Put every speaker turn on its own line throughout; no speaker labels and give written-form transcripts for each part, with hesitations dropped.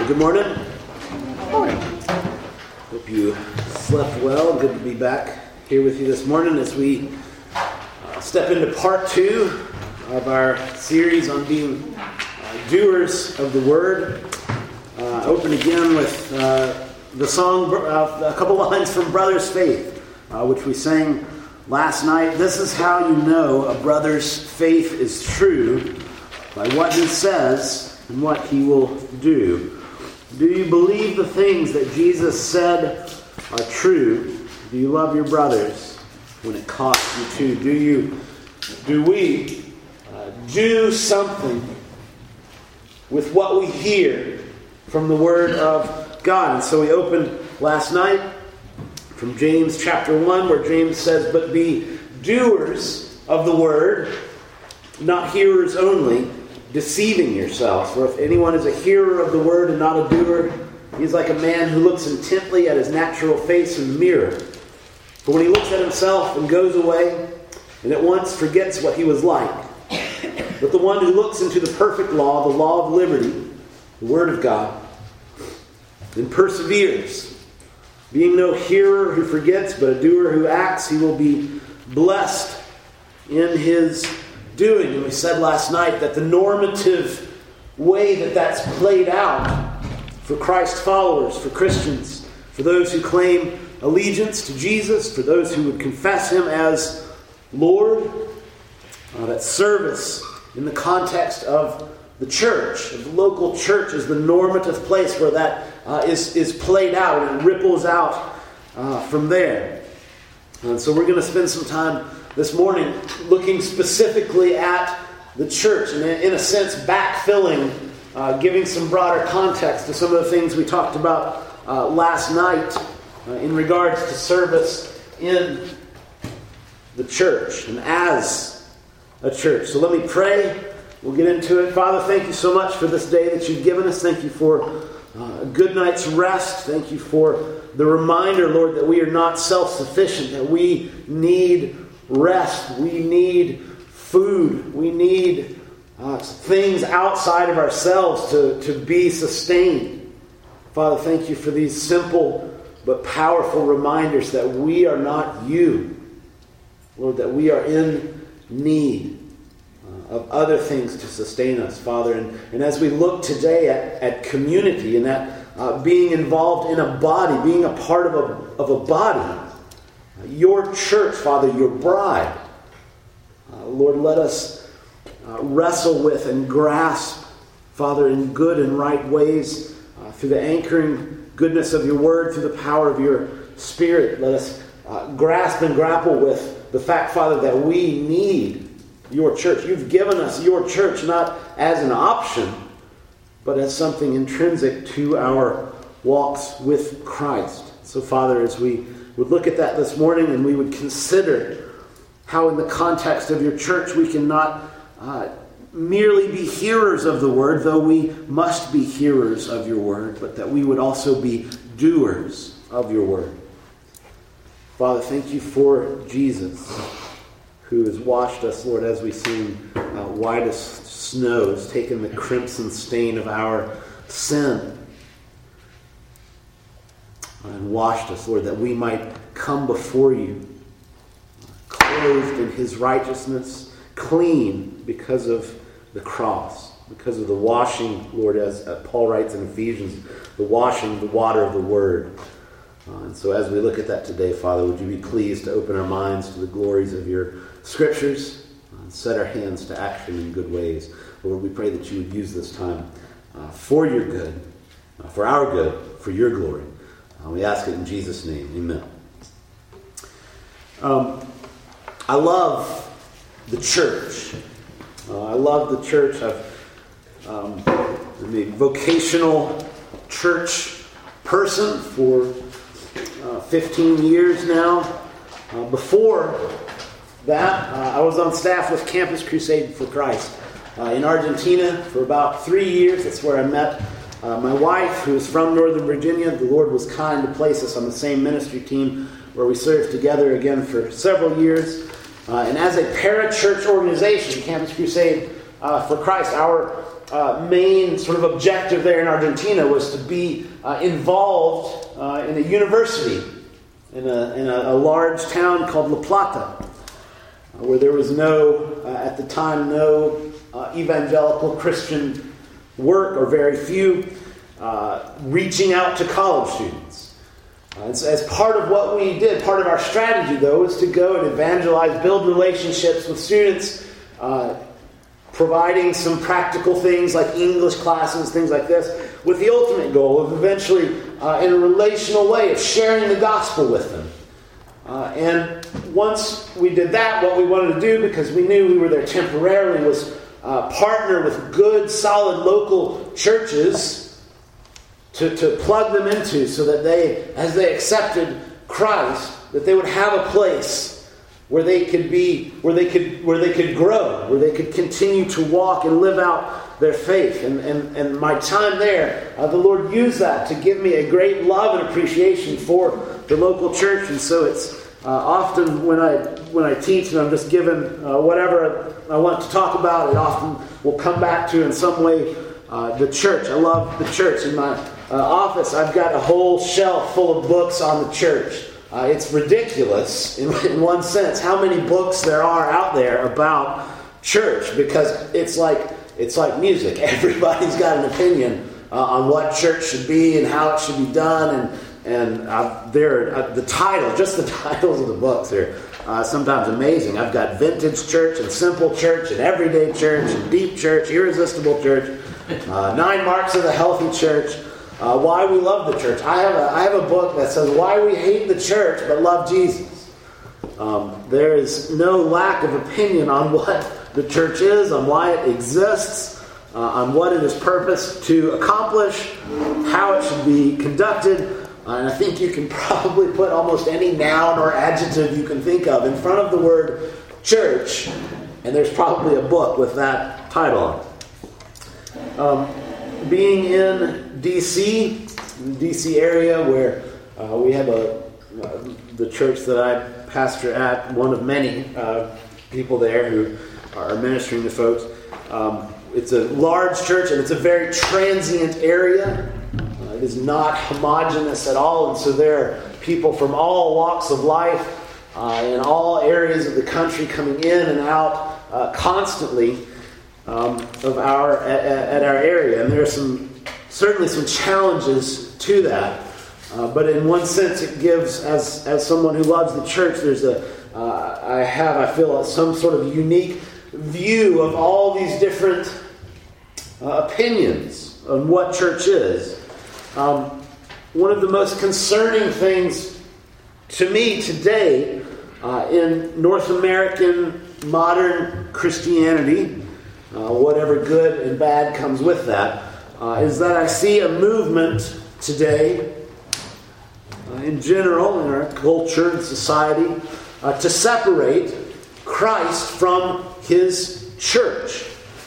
Good morning. Hope you slept well. Good to be back here with you this morning as we step into part 2 of our series on being doers of the Word. Open again with the song, a couple lines from Brother's Faith, which we sang last night. This is how you know a brother's faith is true, by what he says and what he will do. Do you believe the things that Jesus said are true? Do you love your brothers when it costs you to? Do we do something with what we hear from the Word of God? And so we opened last night from James chapter 1, where James says, "But be doers of the Word, not hearers only, deceiving yourselves. For if anyone is a hearer of the Word and not a doer, he is like a man who looks intently at his natural face in the mirror. For when he looks at himself and goes away, and at once forgets what he was like. But the one who looks into the perfect law, the law of liberty, the Word of God, and perseveres, being no hearer who forgets, but a doer who acts, he will be blessed in his doing." And we said last night that the normative way that that's played out for Christ followers, for Christians, for those who claim allegiance to Jesus, for those who would confess Him as Lord, that service in the context of the church, of the local church, is the normative place where that is played out and ripples out from there. And so we're going to spend some time this morning looking specifically at the church and, in a sense, backfilling, giving some broader context to some of the things we talked about last night in regards to service in the church and as a church. So let me pray. We'll get into it. Father, thank you so much for this day that you've given us. Thank you for a good night's rest. Thank you for the reminder, Lord, that we are not self-sufficient, that we need rest. We need food. We need things outside of ourselves to be sustained. Father, thank you for these simple but powerful reminders that we are not you. Lord, that we are in need of other things to sustain us, Father. And as we look today at community and at being involved in a body, being a part of a body, your church, Father, your bride, Lord, let us wrestle with and grasp, Father, in good and right ways, through the anchoring goodness of your word, through the power of your Spirit. Let us grasp and grapple with the fact, Father, that we need your church. You've given us your church not as an option, but as something intrinsic to our walks with Christ. So, Father, as we would look at that this morning and we would consider how in the context of your church we cannot merely be hearers of the word, though we must be hearers of your word, but that we would also be doers of your word. Father, thank you for Jesus, who has washed us, Lord, as we sing, white as snow, has taken the crimson stain of our sin and washed us, Lord, that we might come before you, clothed in his righteousness, clean because of the cross, because of the washing, Lord, as Paul writes in Ephesians, the washing, the water of the word. And so as we look at that today, Father, would you be pleased to open our minds to the glories of your scriptures and set our hands to action in good ways. Lord, we pray that you would use this time for your good, for our good, for your glory. We ask it in Jesus' name. Amen. I love the church. I love the church. I'm a vocational church person for 15 years now. Before that, I was on staff with Campus Crusade for Christ in Argentina for about 3 years. That's where I met my wife, who is from Northern Virginia. The Lord was kind to place us on the same ministry team where we served together again for several years. And as a parachurch organization, Campus Crusade for Christ. Our main sort of objective there in Argentina was to be involved in a university in a large town called La Plata, where there was at the time, no evangelical Christian work, or very few, reaching out to college students. As part of what we did, part of our strategy, though, was to go and evangelize, build relationships with students, providing some practical things like English classes, things like this, with the ultimate goal of eventually, in a relational way, of sharing the gospel with them. And once we did that, what we wanted to do, because we knew we were there temporarily, was partner with good, solid local churches to plug them into, so that they, as they accepted Christ, that they would have a place where they could be, where they could grow, where they could continue to walk and live out their faith. And my time there, the Lord used that to give me a great love and appreciation for the local church. And so it's often when I teach and I'm just given whatever I want to talk about, it often will come back to in some way the church. I love the church. In my office, I've got a whole shelf full of books on the church. It's ridiculous in one sense how many books there are out there about church, because it's like music. Everybody's got an opinion on what church should be and how it should be done, and the titles of the books are sometimes amazing. I've got vintage church and simple church and everyday church and deep church, irresistible church, 9 marks of the healthy church. Why we love the church. I have a book that says why we hate the church but love Jesus. There is no lack of opinion on what the church is, on why it exists, on what it is purposed to accomplish, how it should be conducted. And I think you can probably put almost any noun or adjective you can think of in front of the word church, and there's probably a book with that title on it. Being in D.C., area, where we have the church that I pastor at, one of many people there who are ministering to folks. It's a large church, and it's a very transient area. It is not homogeneous at all, and so there are people from all walks of life in all areas of the country coming in and out constantly. At our area, and there are certainly some challenges to that, but in one sense it gives, as someone who loves the church, there's I feel some sort of unique view of all these different opinions on what church is. One of the most concerning things to me today in North American modern Christianity, whatever good and bad comes with that, is that I see a movement today, in general, in our culture and society, to separate Christ from His church.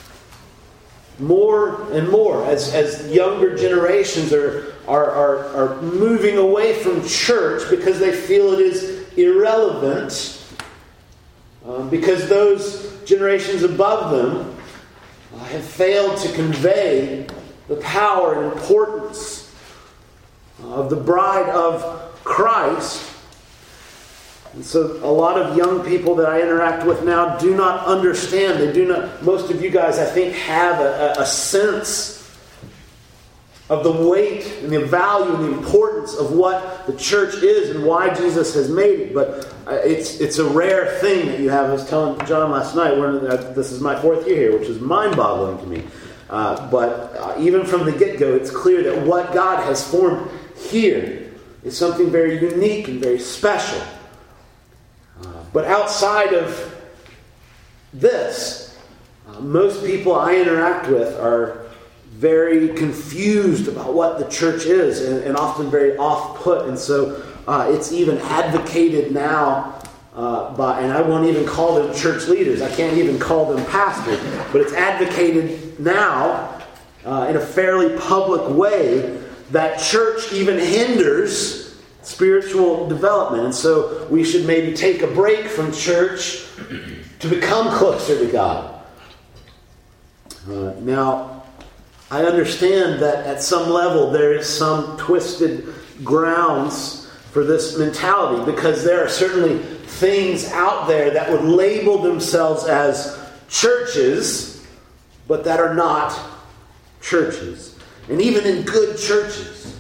More and more, as younger generations are moving away from church because they feel it is irrelevant, because those generations above them have failed to convey the power and importance of the bride of Christ. And so a lot of young people that I interact with now do not understand. They do not. Most of you guys, I think, have a sense of the weight and the value and the importance of what the church is and why Jesus has made it. But it's a rare thing that you have. I was telling John last night, this is my 4th year here, which is mind-boggling to me. But even from the get-go, it's clear that what God has formed here is something very unique and very special. But outside of this, most people I interact with are very confused about what the church is, and often very off-put. And so it's even advocated now by, and I won't even call them church leaders. I can't even call them pastors. But it's advocated now in a fairly public way that church even hinders spiritual development. And so we should maybe take a break from church to become closer to God. Now, I understand that at some level there is some twisted grounds for this mentality, because there are certainly things out there that would label themselves as churches, but that are not churches. And even in good churches,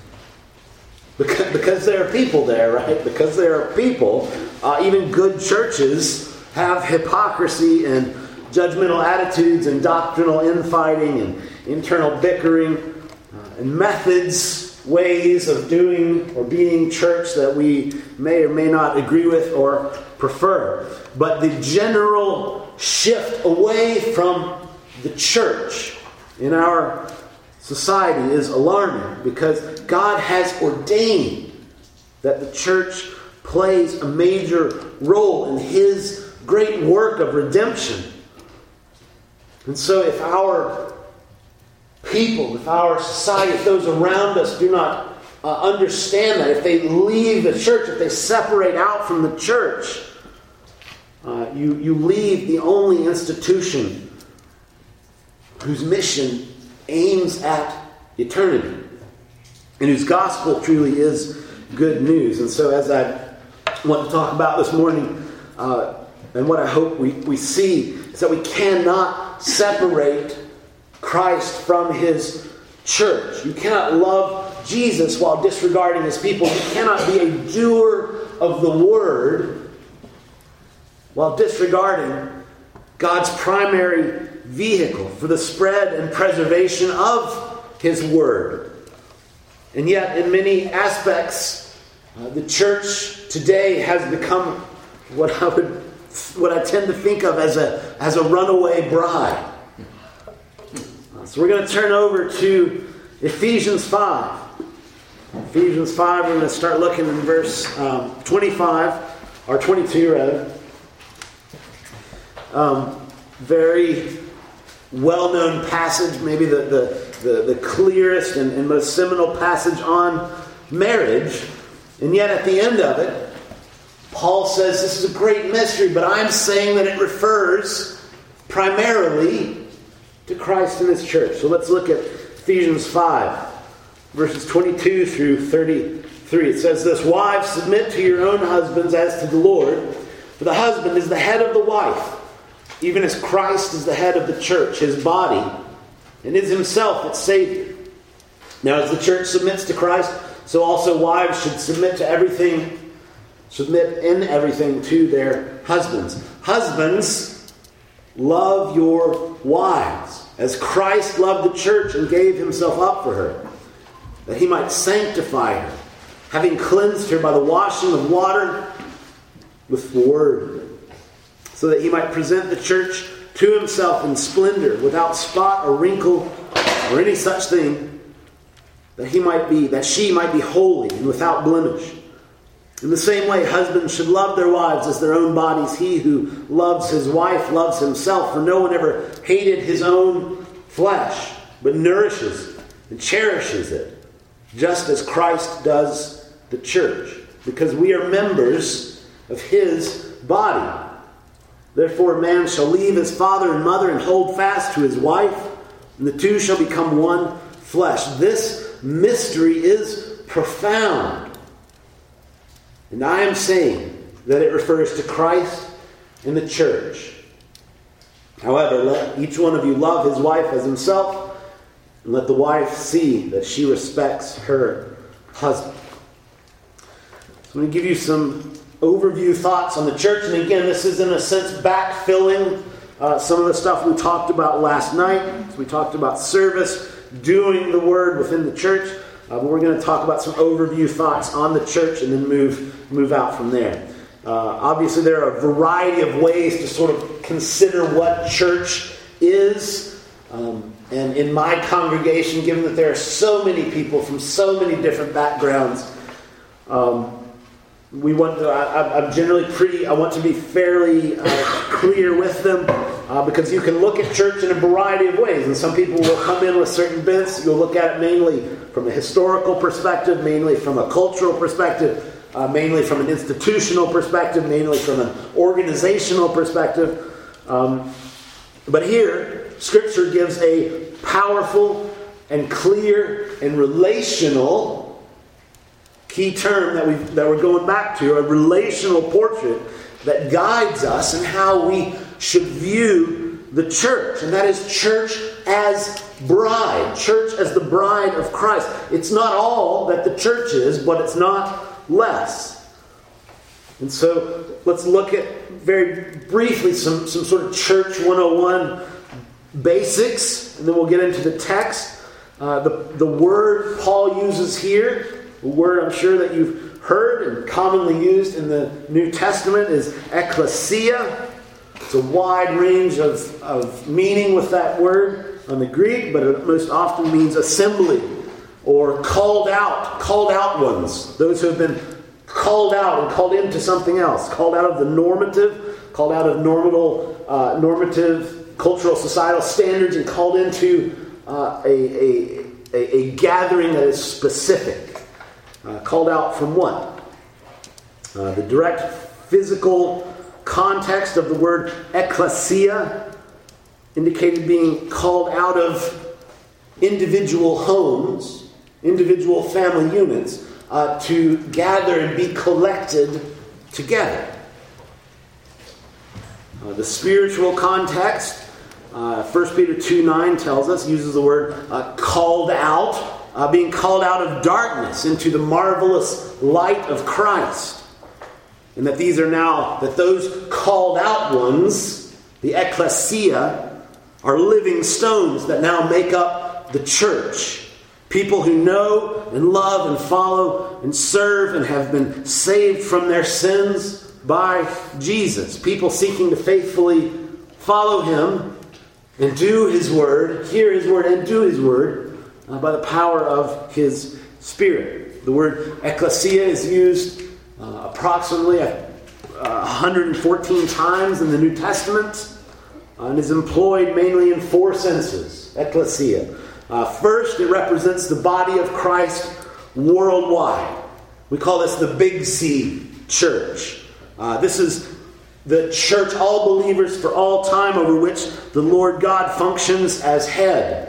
because there are people there, right? Because there are people, even good churches have hypocrisy and judgmental attitudes and doctrinal infighting and internal bickering and methods, ways of doing or being church that we may or may not agree with or prefer. But the general shift away from the church in our society is alarming, because God has ordained that the church plays a major role in His great work of redemption. And so if our people, if our society, if those around us do not understand that, if they leave the church, if they separate out from the church, you leave the only institution whose mission aims at eternity and whose gospel truly is good news. And so as I want to talk about this morning, and what I hope we see, is that we cannot separate Christ from His church. You cannot love Jesus while disregarding His people. You cannot be a doer of the word while disregarding God's primary vehicle for the spread and preservation of His word. And yet, in many aspects, the church today has become what I tend to think of as a runaway bride. So we're going to turn over to Ephesians 5. Ephesians 5, we're going to start looking in verse 25, or 22 rather. Very well-known passage, maybe the clearest and most seminal passage on marriage. And yet at the end of it, Paul says this is a great mystery, but I'm saying that it refers primarily to Christ and His church. So let's look at Ephesians 5, verses 22 through 33. It says this: Wives, submit to your own husbands as to the Lord, for the husband is the head of the wife, even as Christ is the head of the church, His body, and is Himself its Savior. Now as the church submits to Christ, so also wives should submit in everything to their husbands. Husbands, love your wives, as Christ loved the church and gave Himself up for her, that He might sanctify her, having cleansed her by the washing of water with the word, so that He might present the church to Himself in splendor, without spot or wrinkle or any such thing, that she might be holy and without blemish. In the same way, husbands should love their wives as their own bodies. He who loves his wife loves himself, for no one ever hated his own flesh, but nourishes and cherishes it, just as Christ does the church, because we are members of His body. Therefore a man shall leave his father and mother and hold fast to his wife, and the two shall become one flesh. This mystery is profound. And I am saying that it refers to Christ and the church. However, let each one of you love his wife as himself, and let the wife see that she respects her husband. So I'm going to give you some overview thoughts on the church. And again, this is in a sense backfilling some of the stuff we talked about last night. So we talked about service, doing the word within the church. But we're going to talk about some overview thoughts on the church and then move out from there. Obviously, there are a variety of ways to sort of consider what church is. And in my congregation, given that there are so many people from so many different backgrounds, we want to. I want to be fairly clear with them, because you can look at church in a variety of ways, and some people will come in with certain bents. You'll look at it mainly from a historical perspective, mainly from a cultural perspective, mainly from an institutional perspective, mainly from an organizational perspective. But here, Scripture gives a powerful and clear and relational key term that we're going back to, a relational portrait that guides us in how we should view the church. And that is church as bride. Church as the bride of Christ. It's not all that the church is, but it's not less. And so let's look at very briefly some sort of church 101 basics, and then we'll get into the text. The word Paul uses here, a word I'm sure that you've heard and commonly used in the New Testament, is ecclesia. It's a wide range of meaning with that word on the Greek, but it most often means assembly or called out ones. Those who have been called out and called into something else, called out of the normative, called out of normative cultural societal standards, and called into a gathering that is specific. Called out from what? The direct physical context of the word ecclesia indicated being called out of individual homes, individual family units, to gather and be collected together. The spiritual context, 1 Peter 2:9 tells us, uses the word called out, being called out of darkness into the marvelous light of Christ. And that that those called out ones, the ecclesia, are living stones that now make up the church. People who know and love and follow and serve and have been saved from their sins by Jesus. People seeking to faithfully follow Him and do His word, hear His word and do His word by the power of His Spirit. The word ecclesia is used approximately 114 times in the New Testament and is employed mainly in 4 senses. Ecclesia. First, it represents the body of Christ worldwide. We call this the Big C Church. This is the church, all believers for all time, over which the Lord God functions as head.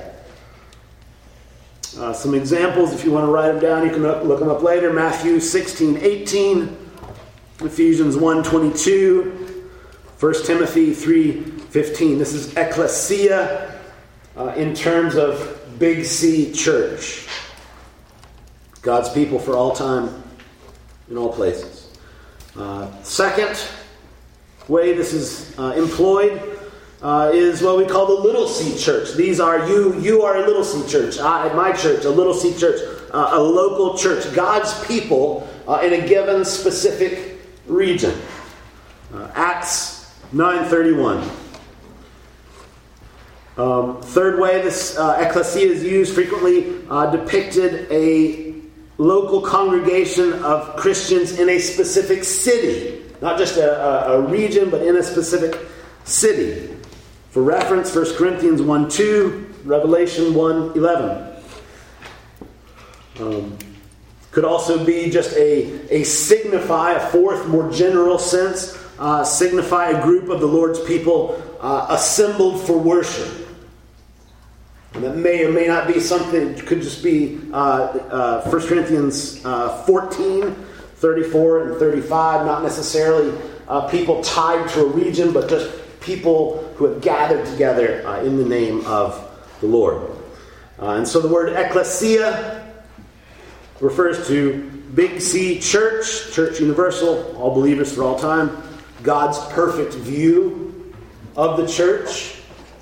Some examples, if you want to write them down, you can look them up later. Matthew 16:18, Ephesians 1:22, 1 Timothy 3:15. This is ecclesia in terms of Big C Church. God's people for all time, in all places. Second way this is employed is what we call the Little C Church. These are you are a Little C Church. My church, a Little C Church, a local church. God's people in a given specific region. Acts 9:31. Third way this ecclesia is used, frequently depicted a local congregation of Christians in a specific city. Not just a region, but in a specific city. For reference, 1 Corinthians 1:2, Revelation 1:11. Could also be just a signify, a fourth, more general sense, signify a group of the Lord's people assembled for worship. And that may or may not be something, it could just be 1 Corinthians 14, 34 and 35, not necessarily people tied to a region, but just people who have gathered together in the name of the Lord. And so the word ecclesia refers to Big C Church, Church Universal, all believers for all time, God's perfect view of the church.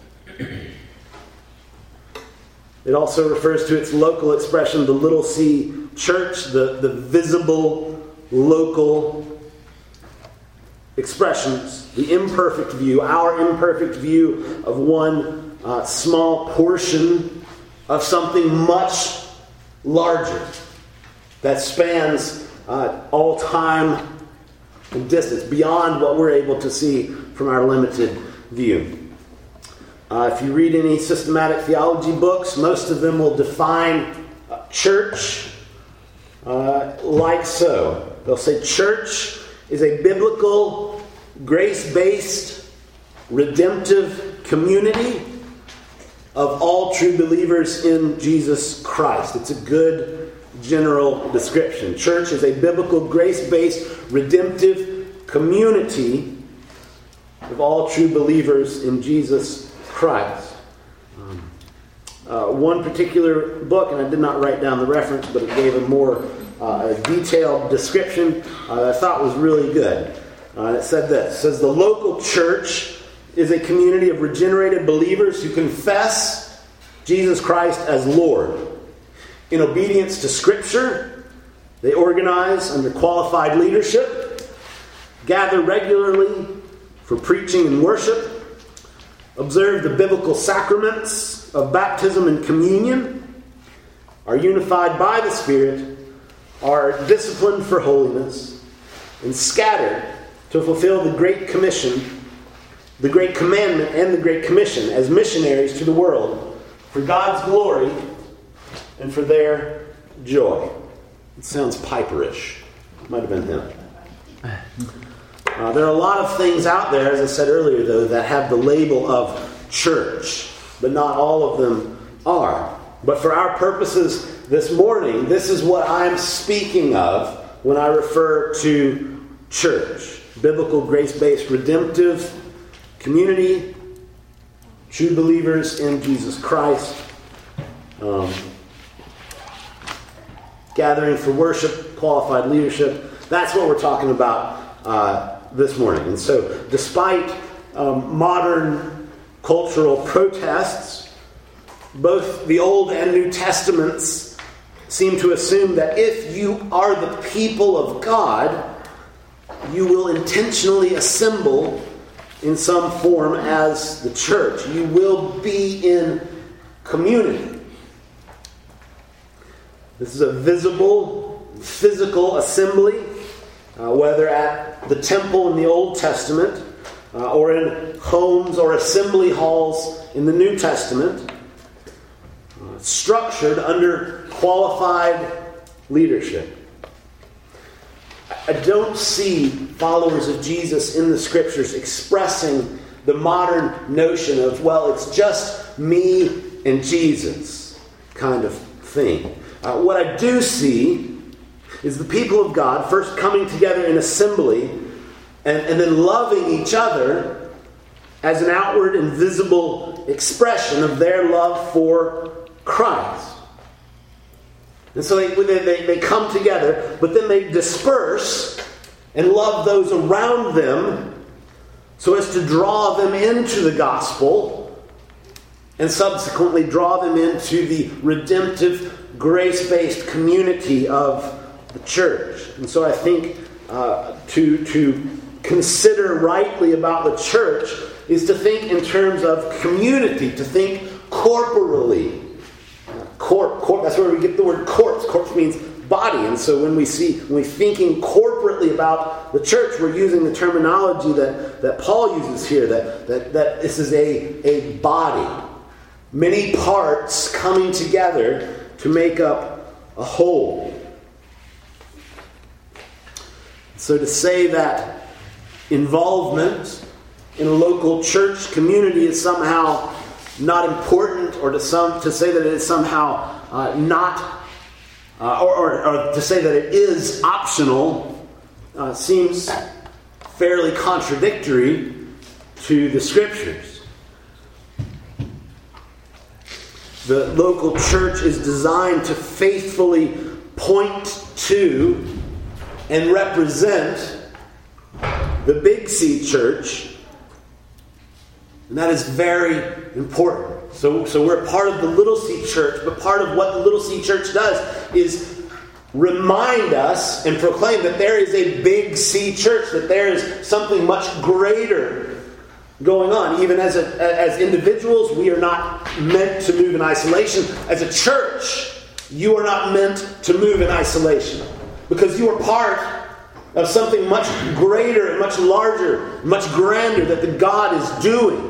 It also refers to its local expression, the Little C Church, the visible local expressions, the imperfect view, our imperfect view of one small portion of something much larger that spans all time and distance, beyond what we're able to see from our limited view. If you read any systematic theology books, most of them will define church like so. They'll say church is a biblical, grace-based, redemptive community of all true believers in Jesus Christ. It's a good general description. Church is a biblical, grace-based, redemptive community of all true believers in Jesus Christ. One particular book, and I did not write down the reference, but it gave a more detailed description that I thought was really good. And it said this. It says, the local church is a community of regenerated believers who confess Jesus Christ as Lord. In obedience to Scripture, they organize under qualified leadership, gather regularly for preaching and worship, observe the biblical sacraments of baptism and communion, are unified by the Spirit, are disciplined for holiness, and scattered to fulfill the Great Commission, the Great Commandment, and the Great Commission as missionaries to the world for God's glory and for their joy. It sounds Piperish. Might have been him. There are a lot of things out there, as I said earlier, though, that have the label of church, but not all of them are. But for our purposes this morning, this is what I'm speaking of when I refer to church. Biblical, grace-based, redemptive community, true believers in Jesus Christ, gathering for worship, qualified leadership. That's what we're talking about this morning. And so, despite modern cultural protests, both the Old and New Testaments seem to assume that if you are the people of God, you will intentionally assemble in some form as the church. You will be in community. This is a visible, physical assembly, whether at the temple in the Old Testament or in homes or assembly halls in the New Testament, structured under qualified leadership. I don't see followers of Jesus in the Scriptures expressing the modern notion of, well, it's just me and Jesus kind of thing. What I do see is the people of God first coming together in assembly and then loving each other as an outward and visible expression of their love for Christ. And so they come together, but then they disperse and love those around them so as to draw them into the gospel and subsequently draw them into the redemptive, grace-based community of the church. And so I think to consider rightly about the church is to think in terms of community, to think corporally. That's where we get the word corpse. Corpse means body. And so when we're thinking corporately about the church, we're using the terminology that Paul uses here, that this is a body. Many parts coming together to make up a whole. So to say that involvement in a local church community is somehow not important, or to say that it is somehow not, or to say that it is optional, seems fairly contradictory to the Scriptures. The local church is designed to faithfully point to and represent the Big C church. And that is very important. So we're part of the Little C church, but part of what the Little C church does is remind us and proclaim that there is a Big C church, that there is something much greater going on. Even as individuals, we are not meant to move in isolation. As a church, you are not meant to move in isolation, because you are part of something much greater and much larger, much grander that the God is doing.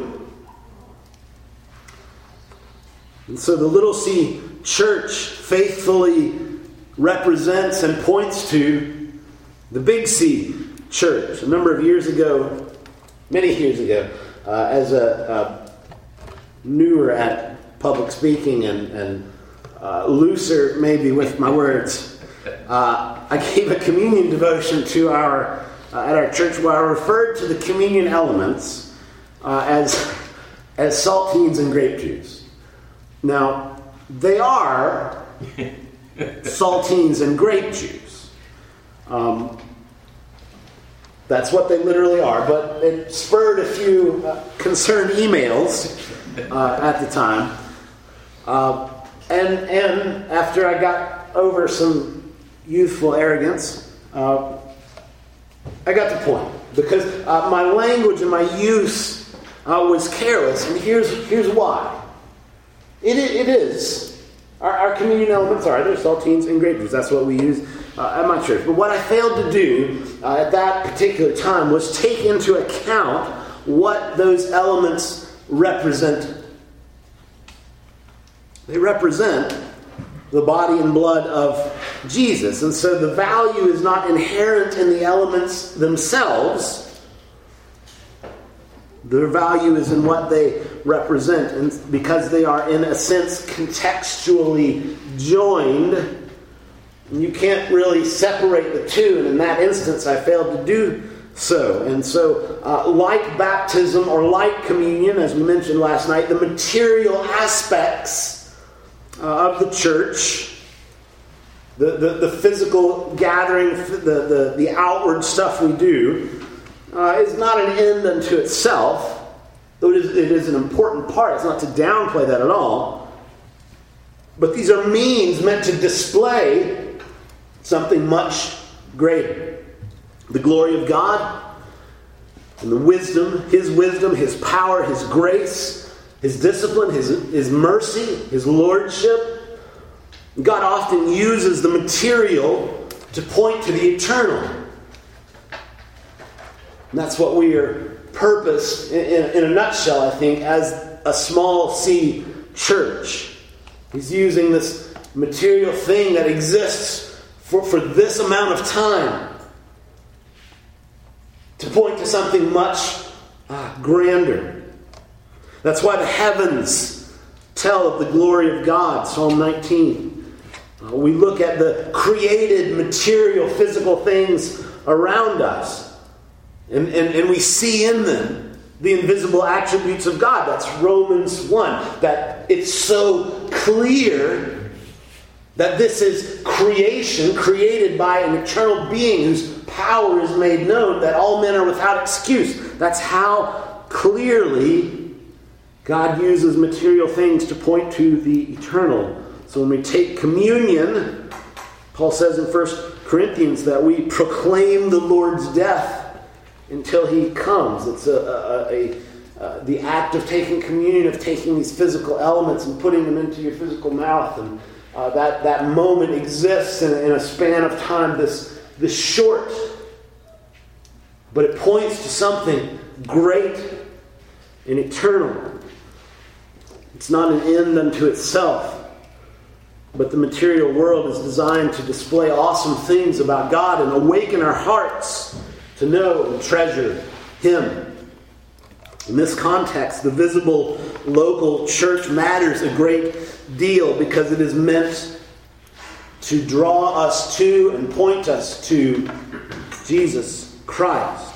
And so the Little C church faithfully represents and points to the Big C church. A number of years ago, many years ago, as a newer at public speaking and looser maybe with my words. I gave a communion devotion to at our church where I referred to the communion elements as saltines and grape juice. Now, they are saltines and grape juice. That's what they literally are, but it spurred a few concerned emails at the time. And after I got over some youthful arrogance, I got the point. Because my language and my use was careless, and here's why. It is. Our communion elements are either saltines and grape juice. That's what we use at my church. But what I failed to do at that particular time was take into account what those elements represent. They represent the body and blood of Jesus. And so the value is not inherent in the elements themselves. Their value is in what they represent. And because they are, in a sense, contextually joined, you can't really separate the two. And in that instance, I failed to do so. And so, like baptism or like communion, as we mentioned last night, the material aspects of the church, the physical gathering, the outward stuff we do, is not an end unto itself, though it is an important part. It's not to downplay that at all. But these are means meant to display something much greater. The glory of God and the wisdom, His power, His grace, His discipline, His mercy, His lordship. God often uses the material to point to the eternal. And that's what we are purposed, in a nutshell, I think, as a small C church. He's using this material thing that exists for this amount of time to point to something much grander. That's why the heavens tell of the glory of God, Psalm 19. We look at the created material, physical things around us. And we see in them the invisible attributes of God. That's Romans 1. That it's so clear that this is creation created by an eternal being whose power is made known, that all men are without excuse. That's how clearly God uses material things to point to the eternal. So when we take communion, Paul says in 1 Corinthians that we proclaim the Lord's death until He comes. It's the act of taking communion, of taking these physical elements and putting them into your physical mouth. And that moment exists in a span of time, this short. But it points to something great and eternal. It's not an end unto itself. But the material world is designed to display awesome things about God and awaken our hearts to know and treasure Him. In this context, the visible local church matters a great deal because it is meant to draw us to and point us to Jesus Christ.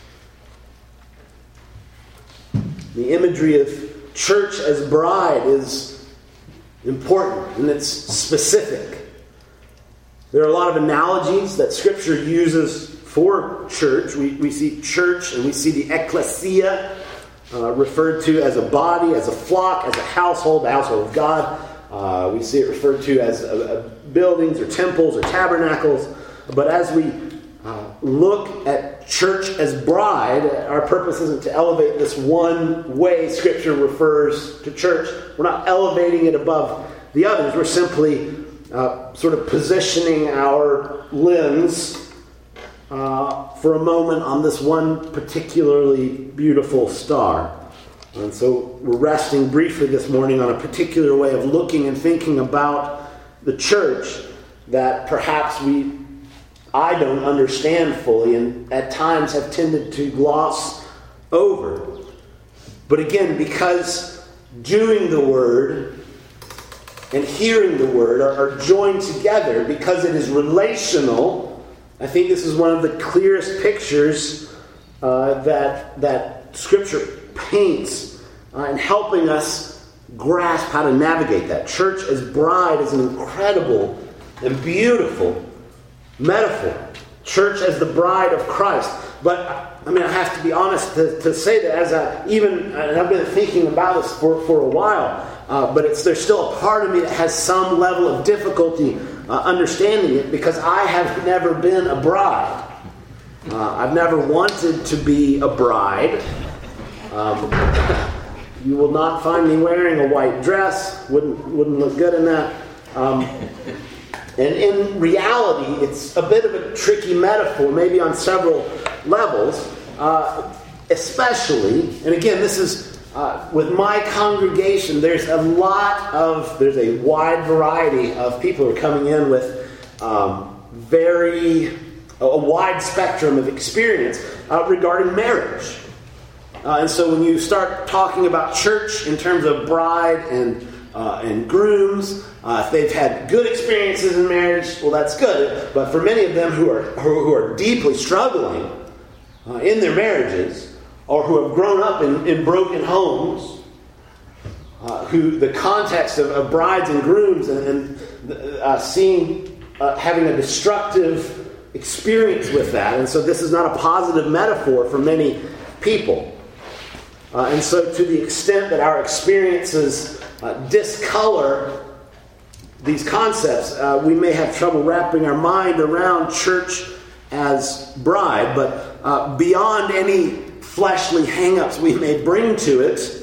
The imagery of church as bride is important and it's specific. There are a lot of analogies that Scripture uses for church. We see church and we see the ecclesia referred to as a body, as a flock, as a household, the household of God. We see it referred to as buildings or temples or tabernacles. But as we look at church as bride, our purpose isn't to elevate this one way Scripture refers to church. We're not elevating it above the others. We're simply sort of positioning our lens for a moment on this one particularly beautiful star. And so we're resting briefly this morning on a particular way of looking and thinking about the church that perhaps I don't understand fully and at times have tended to gloss over. But again, because doing the Word and hearing the Word are joined together because it is relational. I think this is one of the clearest pictures that Scripture paints in helping us grasp how to navigate that. Church as bride is an incredible and beautiful metaphor. Church as the bride of Christ. But I have to be honest to say that and I've been thinking about this for a while, but there's still a part of me that has some level of difficulty understanding it because I have never been a bride. I've never wanted to be a bride. You will not find me wearing a white dress. Wouldn't look good in that. And in reality, it's a bit of a tricky metaphor, maybe on several levels, especially, and again, this is with my congregation, there's a wide variety of people who are coming in with a wide spectrum of experience regarding marriage. And so when you start talking about church in terms of bride and grooms, if they've had good experiences in marriage, well, that's good. But for many of them who are deeply struggling in their marriages, or who have grown up in broken homes, who the context of brides and grooms and having a destructive experience with that, and so this is not a positive metaphor for many people. And so to the extent that our experiences discolor these concepts, we may have trouble wrapping our mind around church as bride, but beyond any fleshly hang-ups we may bring to it,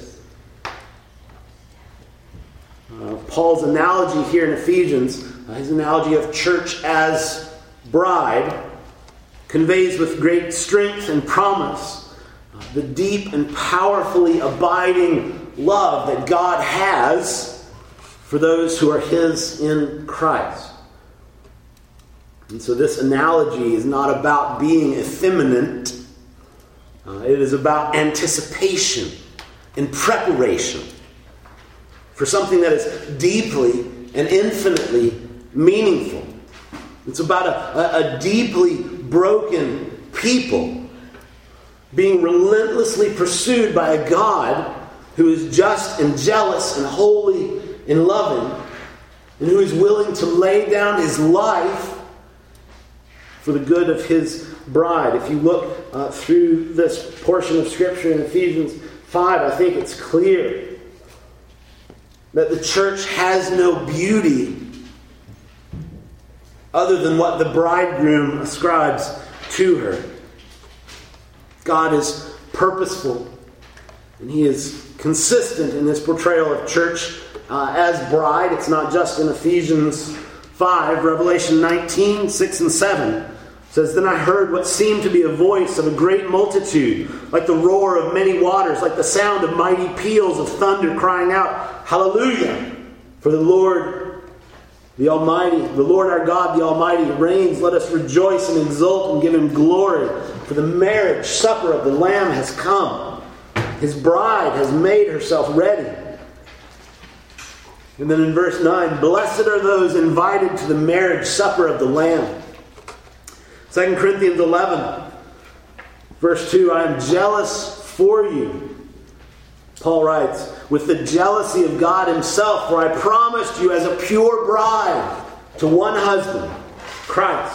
Paul's analogy here in Ephesians, his analogy of church as bride, conveys with great strength and promise the deep and powerfully abiding love that God has for those who are His in Christ. And so this analogy is not about being effeminate. It is about anticipation and preparation for something that is deeply and infinitely meaningful. It's about a deeply broken people being relentlessly pursued by a God who is just and jealous and holy and loving, and who is willing to lay down His life for the good of His bride. If you look through this portion of Scripture in Ephesians 5, I think it's clear that the church has no beauty other than what the bridegroom ascribes to her. God is purposeful, and He is consistent in His portrayal of church as bride. It's not just in Ephesians 5. Revelation 19, 6 and 7 says, "Then I heard what seemed to be a voice of a great multitude, like the roar of many waters, like the sound of mighty peals of thunder, crying out, 'Hallelujah! For the Lord, the Almighty, the Lord our God, the Almighty, reigns. Let us rejoice and exult and give Him glory. For the marriage supper of the Lamb has come. His bride has made herself ready.'" And then in verse 9, "Blessed are those invited to the marriage supper of the Lamb." 2 Corinthians 11, verse 2, "I am jealous for you," Paul writes, "with the jealousy of God Himself, for I promised you as a pure bride to one husband, Christ."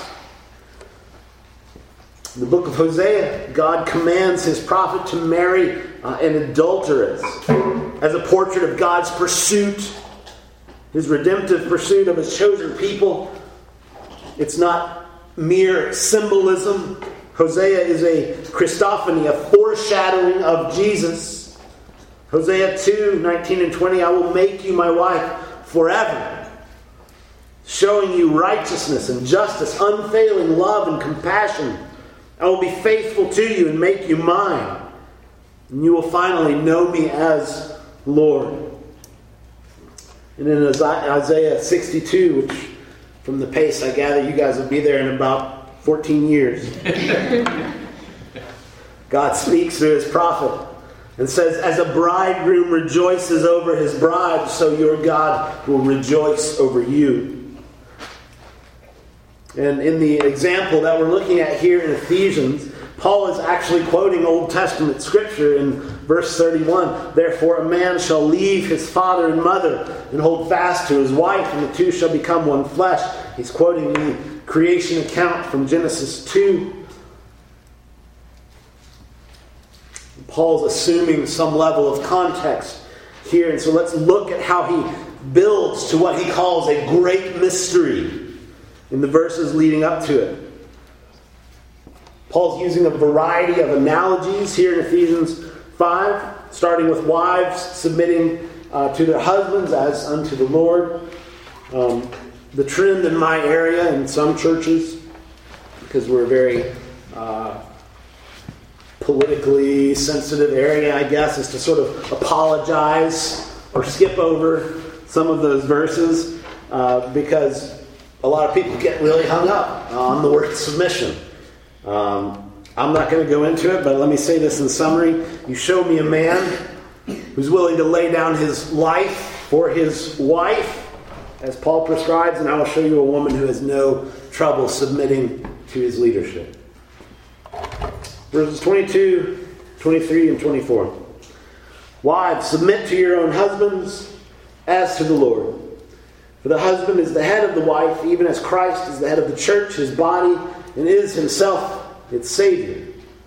In the book of Hosea, God commands His prophet to marry an adulteress as a portrait of God's pursuit, His redemptive pursuit of His chosen people. It's not mere symbolism. Hosea is a Christophany, a foreshadowing of Jesus. Hosea 2, 19 and 20, "I will make you my wife forever, showing you righteousness and justice, unfailing love and compassion. I will be faithful to you and make you mine, and you will finally know me as Lord." And in Isaiah 62, which from the pace I gather you guys will be there in about 14 years, God speaks through His prophet and says, as a bridegroom rejoices over his bride, so your God will rejoice over you. And in the example that we're looking at here in Ephesians, Paul is actually quoting Old Testament scripture in verse 31. Therefore a man shall leave his father and mother and hold fast to his wife, and the two shall become one flesh. He's quoting the creation account from Genesis 2. Paul's assuming some level of context here. And so let's look at how he builds to what he calls a great mystery in the verses leading up to it. Paul's using a variety of analogies here in Ephesians 5, starting with wives submitting to their husbands as unto the Lord. The trend in my area, in some churches, because we're a very politically sensitive area, I guess, is to sort of apologize or skip over some of those verses because a lot of people get really hung up on the word submission. I'm not going to go into it, but let me say this in summary. You show me a man who's willing to lay down his life for his wife, as Paul prescribes, and I will show you a woman who has no trouble submitting to his leadership. Verses 22, 23, and 24. Wives, submit to your own husbands as to the Lord. For the husband is the head of the wife, even as Christ is the head of the church, his body, and is himself its Savior.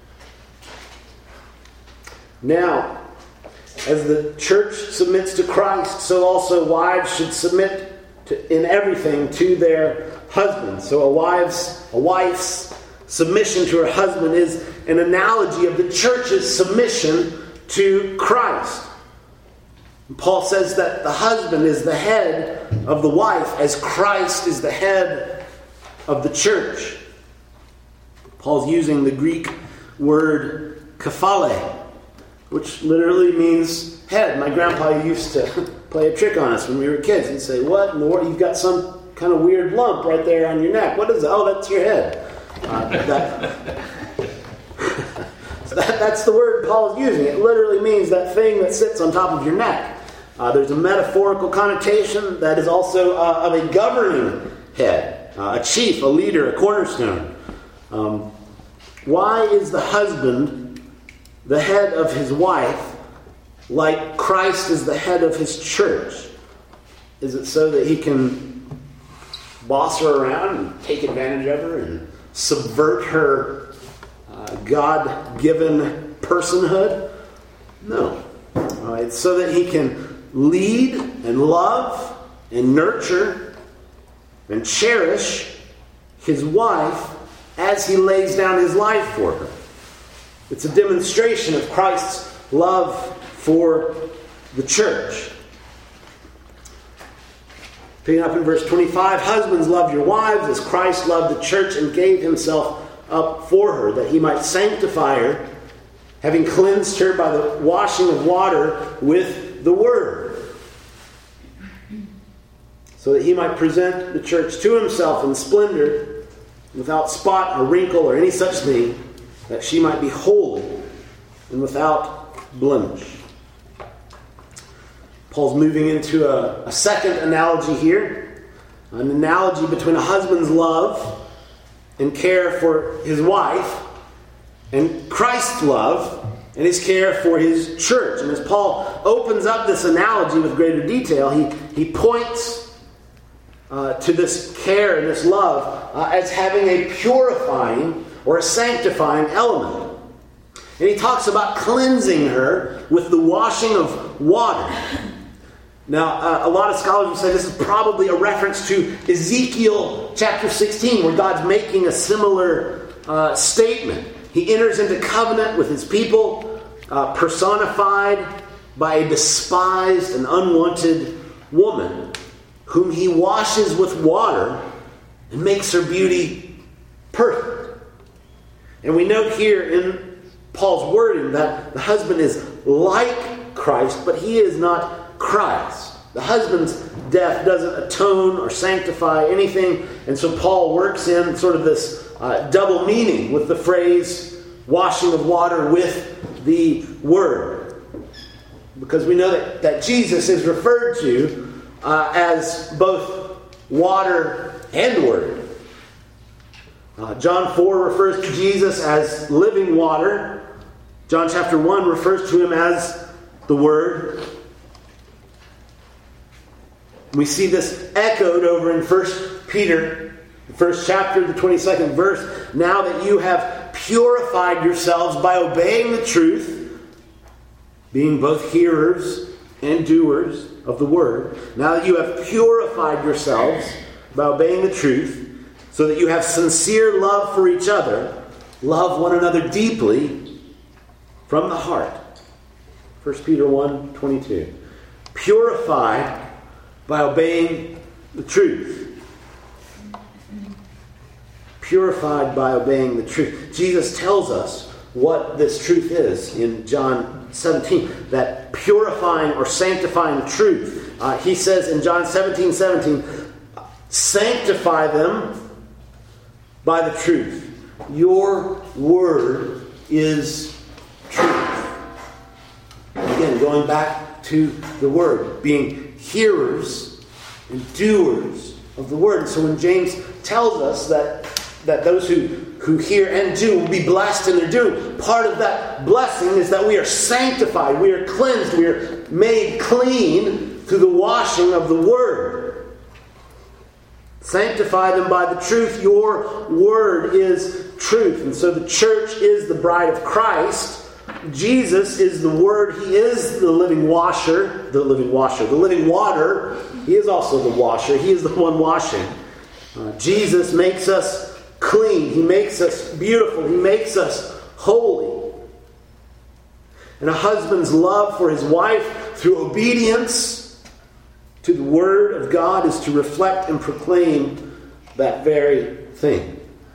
Now, as the church submits to Christ, so also wives should submit in everything to their husbands. So a wife's submission to her husband is an analogy of the church's submission to Christ. And Paul says that the husband is the head of the wife as Christ is the head of the church. Paul's using the Greek word kephale, which literally means head. My grandpa used to play a trick on us when we were kids. He'd say, what in the world? You've got some kind of weird lump right there on your neck. What is that? Oh, that's your head. That's the word Paul is using. It literally means that thing that sits on top of your neck. There's a metaphorical connotation that is also of a governing head, a chief, a leader, a cornerstone. Why is the husband the head of his wife like Christ is the head of his church? Is it so that he can boss her around and take advantage of her and subvert her God-given personhood? No. It's so that he can lead and love and nurture and cherish his wife as he lays down his life for her. It's a demonstration of Christ's love for the church. Picking up in verse 25, husbands, love your wives as Christ loved the church and gave himself up for her, that he might sanctify her, having cleansed her by the washing of water with the word, so that he might present the church to himself in splendor, without spot or wrinkle or any such thing, that she might be holy and without blemish. Paul's moving into a second analogy here, an analogy between a husband's love and care for his wife and Christ's love and his care for his church. And as Paul opens up this analogy with greater detail, he points to this care and this love as having a purifying or a sanctifying element. And he talks about cleansing her with the washing of water. Now, a lot of scholars will say this is probably a reference to Ezekiel chapter 16, where God's making a similar statement. He enters into covenant with his people, personified by a despised and unwanted woman, whom he washes with water and makes her beauty perfect. And we note here in Paul's wording that the husband is like Christ, but he is not Christ. The husband's death doesn't atone or sanctify anything, and so Paul works in sort of this double meaning with the phrase washing of water with the word. because we know that Jesus is referred to as both water and word. John 4 refers to Jesus as living water. John chapter 1 refers to him as the Word. We see this echoed over in 1 Peter, the first chapter, the 22nd verse. Now that you have purified yourselves by obeying the truth, being both hearers and doers of the Word. Now that you have purified yourselves by obeying the truth, so that you have sincere love for each other, love one another deeply from the heart. 1 Peter 1:22. Purified by obeying the truth. Purified by obeying the truth. Jesus tells us what this truth is in John 17. That purifying or sanctifying truth. He says in John 17:17, sanctify them by the truth. Your word is truth. Again, going back to the word, being hearers and doers of the word. So when James tells us that those who hear and do will be blessed in their doing, part of that blessing is that we are sanctified, we are cleansed, we are made clean through the washing of the word. Sanctify them by the truth. Your word is truth. And so the church is the bride of Christ. Jesus is the Word. He is the living washer. The living water. He is also the washer. He is the one washing. Jesus makes us clean. He makes us beautiful. He makes us holy. And a husband's love for his wife through obedience to the Word of God is to reflect and proclaim that very thing.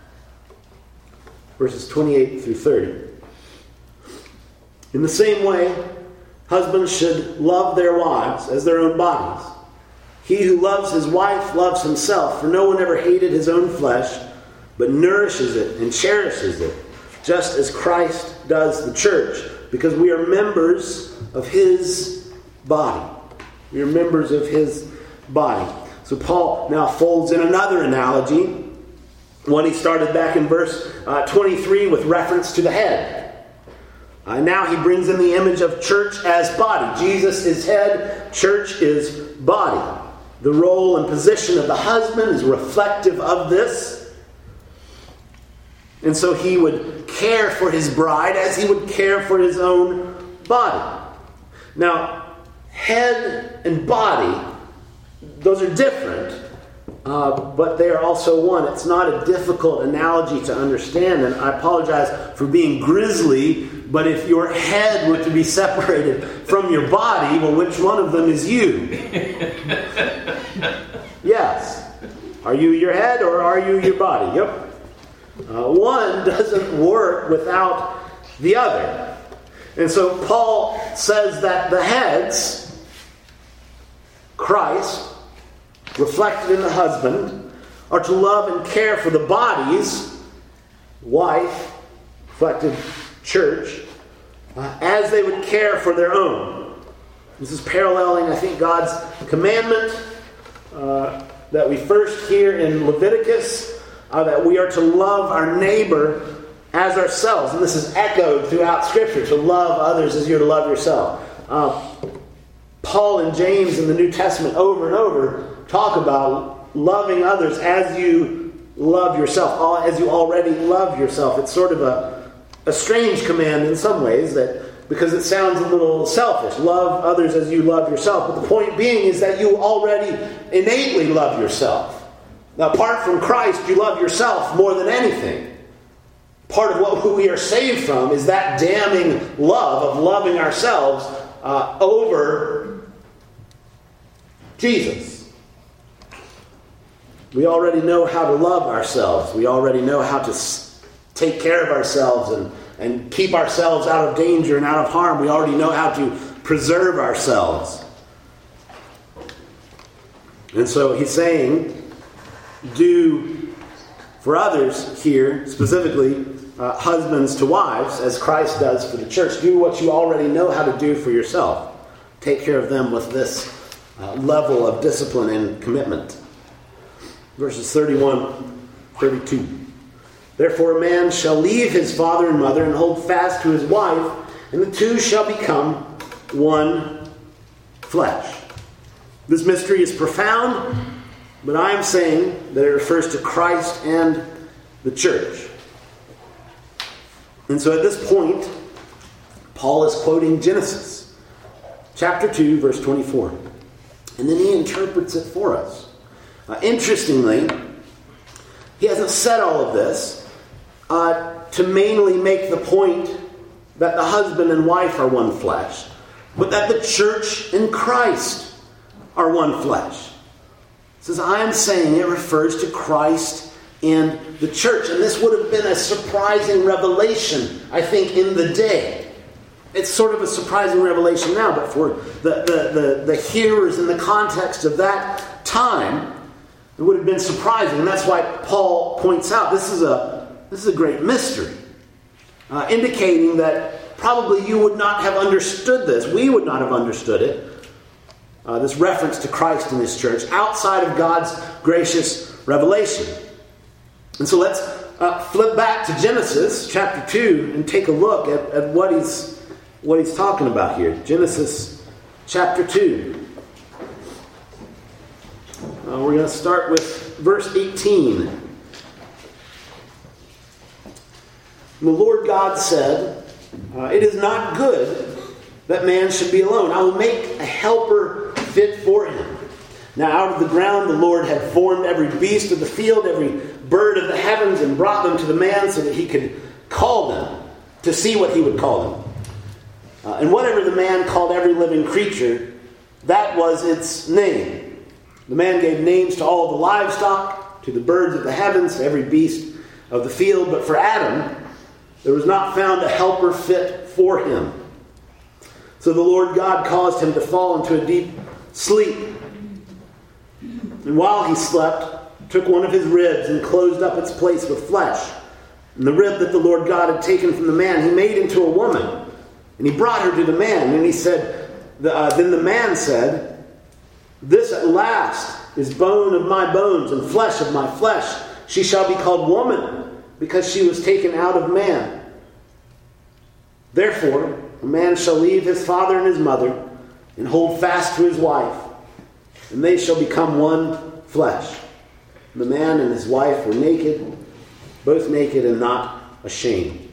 Verses 28 through 30. In the same way, husbands should love their wives as their own bodies. He who loves his wife loves himself, for no one ever hated his own flesh, but nourishes it and cherishes it, just as Christ does the church, because we are members of his body. We are members of his body. So Paul now folds in another analogy, one he started back in verse 23 with reference to the head. Now he brings in the image of church as body. Jesus is head, church is body. The role and position of the husband is reflective of this. And so he would care for his bride as he would care for his own body. Now, head and body, those are different, but they are also one. It's not a difficult analogy to understand, and I apologize for being grisly, but if your head were to be separated from your body, well, which one of them is you? Yes. Are you your head or are you your body? Yep. One doesn't work without the other. And so Paul says that the heads, Christ, reflected in the husband, are to love and care for the bodies, wife, reflected church, as they would care for their own. This is paralleling, I think, God's commandment that we first hear in Leviticus, that we are to love our neighbor as ourselves. And this is echoed throughout Scripture, to love others as you're to love yourself. Paul and James in the New Testament over and over talk about loving others as you love yourself, as you already love yourself. It's sort of a strange command in some ways, that because it sounds a little selfish. Love others as you love yourself. But the point being is that you already innately love yourself. Now, apart from Christ, you love yourself more than anything. Part of what we are saved from is that damning love of loving ourselves over Jesus. We already know how to love ourselves. We already know how to take care of ourselves and keep ourselves out of danger and out of harm. We already know how to preserve ourselves. And so he's saying, do for others here, specifically husbands to wives, as Christ does for the church. Do what you already know how to do for yourself. take care of them with this level of discipline and commitment. Verses 31, 32. Therefore a man shall leave his father and mother and hold fast to his wife, and the two shall become one flesh. This mystery is profound, but I am saying that it refers to Christ and the church. And so at this point, Paul is quoting Genesis, chapter 2, verse 24. And then he interprets it for us. Interestingly, he hasn't said all of this to mainly make the point that the husband and wife are one flesh, but that the church and Christ are one flesh. He says, I am saying it refers to Christ and the church. And this would have been a surprising revelation, I think, in the day. It's sort of a surprising revelation now, but for the hearers in the context of that time, it would have been surprising. And that's why Paul points out this is a great mystery, indicating that probably you would not have understood this. We would not have understood it. This reference to Christ and His church outside of God's gracious revelation. And so let's flip back to Genesis chapter 2 and take a look at what he's talking about here. Genesis chapter 2. We're going to start with verse 18. The Lord God said, it is not good that man should be alone. I will make a helper fit for him. Now out of the ground the Lord had formed every beast of the field, every bird of the heavens, and brought them to the man so that he could call them, to see what he would call them. And whatever the man called every living creature, that was its name. The man gave names to all the livestock, to the birds of the heavens, to every beast of the field. But for Adam, there was not found a helper fit for him. So the Lord God caused him to fall into a deep sleep. And while he slept, took one of his ribs and closed up its place with flesh. And the rib that the Lord God had taken from the man, he made into a woman. And he brought her to the man. And he said, then the man said, this at last is bone of my bones and flesh of my flesh. She shall be called woman, because she was taken out of man. Therefore, a man shall leave his father and his mother, and hold fast to his wife, and they shall become one flesh. The man and his wife were naked, both naked and not ashamed.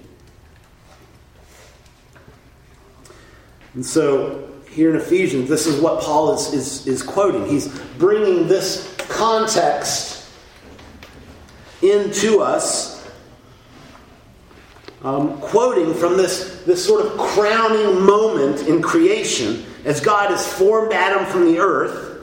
And so, here in Ephesians, this is what Paul is quoting. He's bringing this context into us, quoting from this sort of crowning moment in creation as God has formed Adam from the earth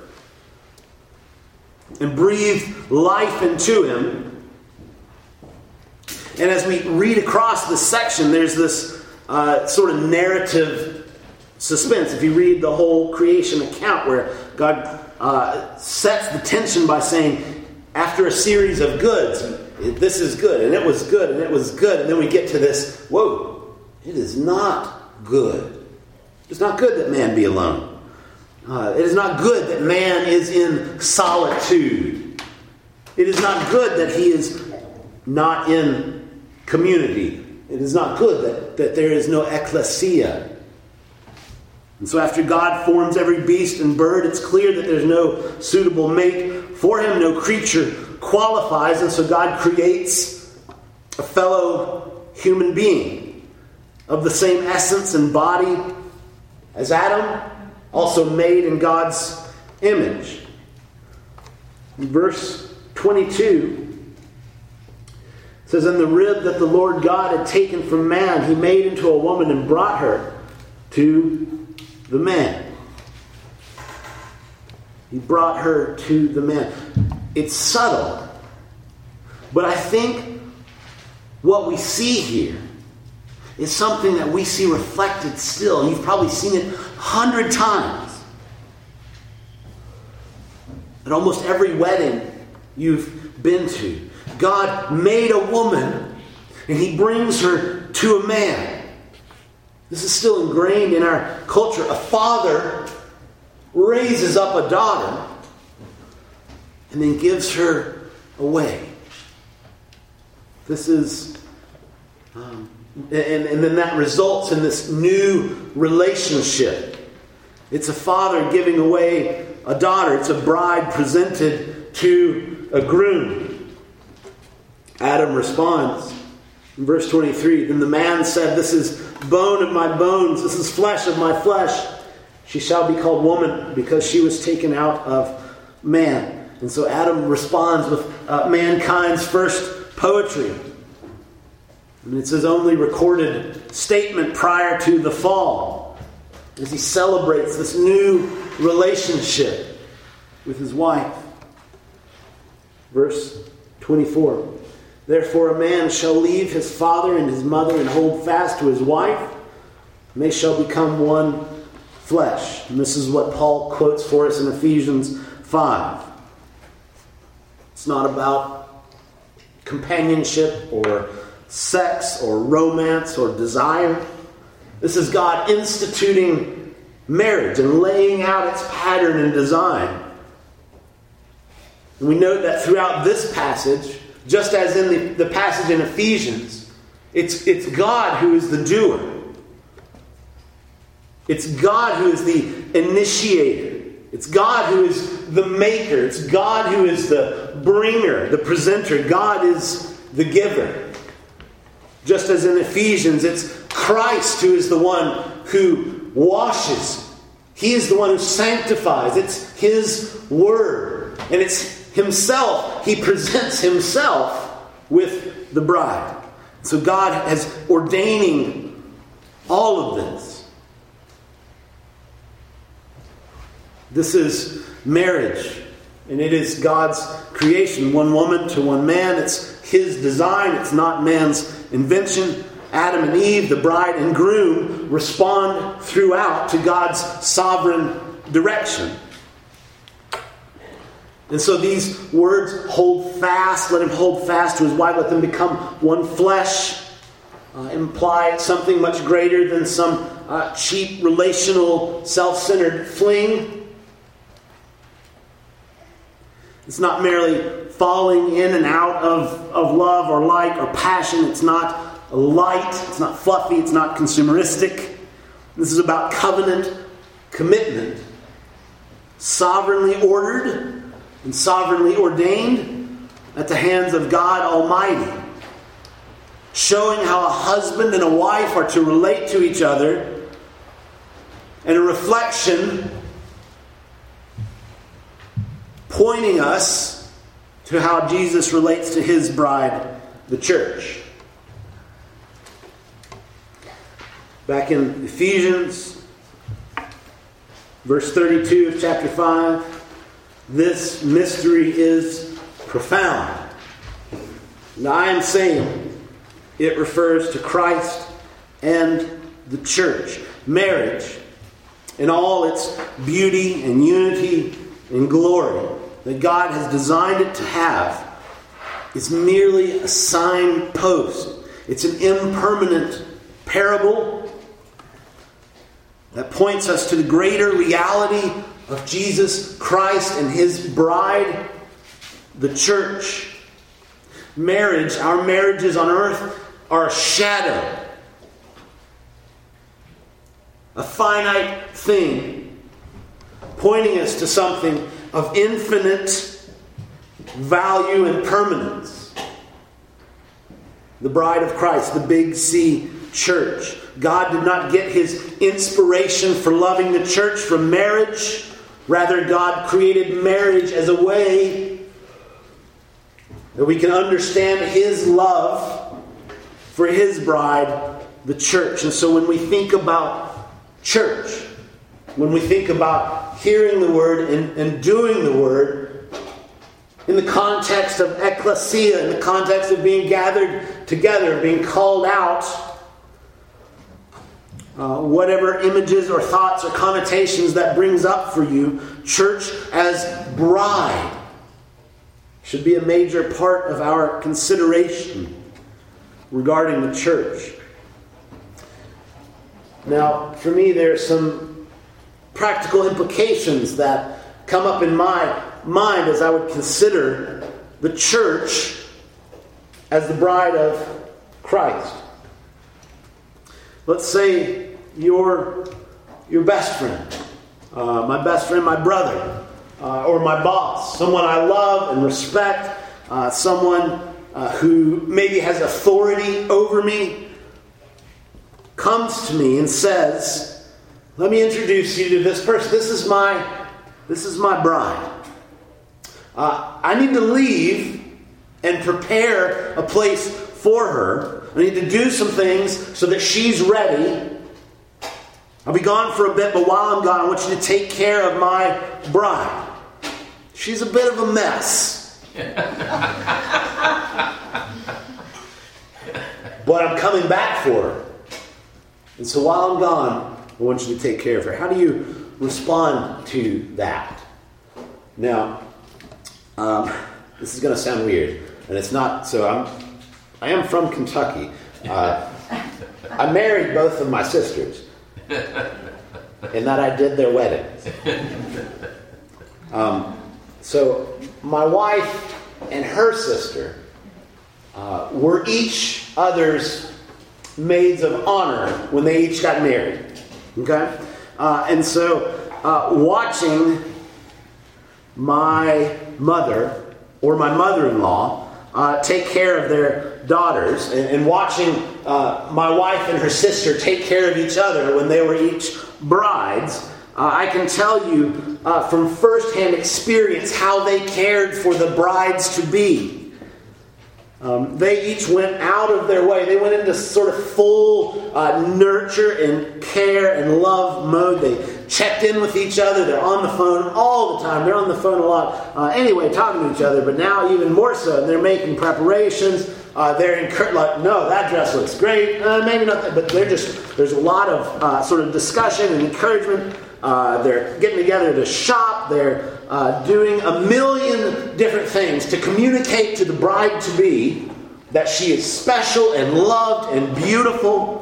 and breathed life into him. And as we read across this section, there's this sort of narrative suspense. If you read the whole creation account, where God sets the tension by saying, after a series of goods, this is good, and it was good, and it was good, and then we get to this, whoa, it is not good. It's not good that man be alone. It is not good that man is in solitude. It is not good that he is not in community. It is not good that there is no ecclesia. And so after God forms every beast and bird, it's clear that there's no suitable mate for him. No creature qualifies. And so God creates a fellow human being of the same essence and body as Adam, also made in God's image. In verse 22, it says, and the rib that the Lord God had taken from man, he made into a woman and brought her to the man. He brought her to the man. It's subtle, but I think what we see here is something that we see reflected still. And you've probably seen it 100 times. At almost every wedding you've been to. God made a woman and he brings her to a man. This is still ingrained in our culture. A father raises up a daughter, and then gives her away. This is, and then that results in this new relationship. It's a father giving away a daughter. It's a bride presented to a groom. Adam responds in verse 23, "Then the man said, 'This is bone of my bones, this is flesh of my flesh. She shall be called woman, because she was taken out of man.'" And so Adam responds with mankind's first poetry. And it's his only recorded statement prior to the fall, as he celebrates this new relationship with his wife. Verse 24. "Therefore a man shall leave his father and his mother and hold fast to his wife, and they shall become one flesh." And this is what Paul quotes for us in Ephesians 5. It's not about companionship or sex or romance or desire. This is God instituting marriage and laying out its pattern and design. And we note that throughout this passage, just as in the passage in Ephesians, it's God who is the doer. It's God who is the initiator. It's God who is the maker. It's God who is the bringer, the presenter. God is the giver. Just as in Ephesians, it's Christ who is the one who washes. He is the one who sanctifies. It's His Word. And it's Himself. He presents Himself with the bride. So God is ordaining all of this. This is marriage. And it is God's creation. One woman to one man. It's His design. It's not man's invention. Adam and Eve, the bride and groom, respond throughout to God's sovereign direction. And so these words, hold fast, let him hold fast to his wife, let them become one flesh, imply something much greater than some cheap, relational, self-centered fling. It's not merely falling in and out of love or like or passion. It's not light. It's not fluffy. It's not consumeristic. This is about covenant commitment. Sovereignly ordered and sovereignly ordained at the hands of God Almighty. Showing how a husband and a wife are to relate to each other. And a reflection pointing us to how Jesus relates to His bride, the church. Back in Ephesians, verse 32 of chapter 5, this mystery is profound. And I am saying it refers to Christ and the church. Marriage, in all its beauty and unity and glory that God has designed it to have, is merely a signpost. It's an impermanent parable that points us to the greater reality of Jesus Christ and His bride, the church. Marriage, our marriages on earth, are a shadow, a finite thing, pointing us to something of infinite value and permanence. The bride of Christ, the Big C church. God did not get His inspiration for loving the church from marriage. Rather, God created marriage as a way that we can understand His love for His bride, the church. And so when we think about church, when we think about hearing the Word and doing the Word, in the context of ecclesia, in the context of being gathered together, being called out, whatever images or thoughts or connotations that brings up for you, church as bride should be a major part of our consideration regarding the church. Now, for me, there are some practical implications that come up in my mind as I would consider the church as the bride of Christ. Let's say your best friend, my best friend, my brother, or my boss, someone I love and respect, someone who maybe has authority over me, comes to me and says, "Let me introduce you to this person. This is my bride. I need to leave and prepare a place for her. I need to do some things so that she's ready. I'll be gone for a bit, but while I'm gone, I want you to take care of my bride. She's a bit of a mess. But I'm coming back for her. And so while I'm gone, I want you to take care of her." How do you respond to that? Now, this is going to sound weird, and it's not. So I am from Kentucky. I married both of my sisters, in that I did their weddings. So my wife and her sister were each other's maids of honor when they each got married. Okay? And so watching my mother or my mother-in-law take care of their daughters, and watching my wife and her sister take care of each other when they were each brides, I can tell you from firsthand experience how they cared for the brides-to-be. They each went out of their way. They went into sort of full nurture and care and love mode. They checked in with each other. They're on the phone all the time. They're on the phone a lot. Anyway, talking to each other, but now even more so. They're making preparations. They're like, "No, that dress looks great." Maybe not, but there's a lot of sort of discussion and encouragement. They're getting together to shop. They're doing a million different things to communicate to the bride-to-be that she is special and loved and beautiful.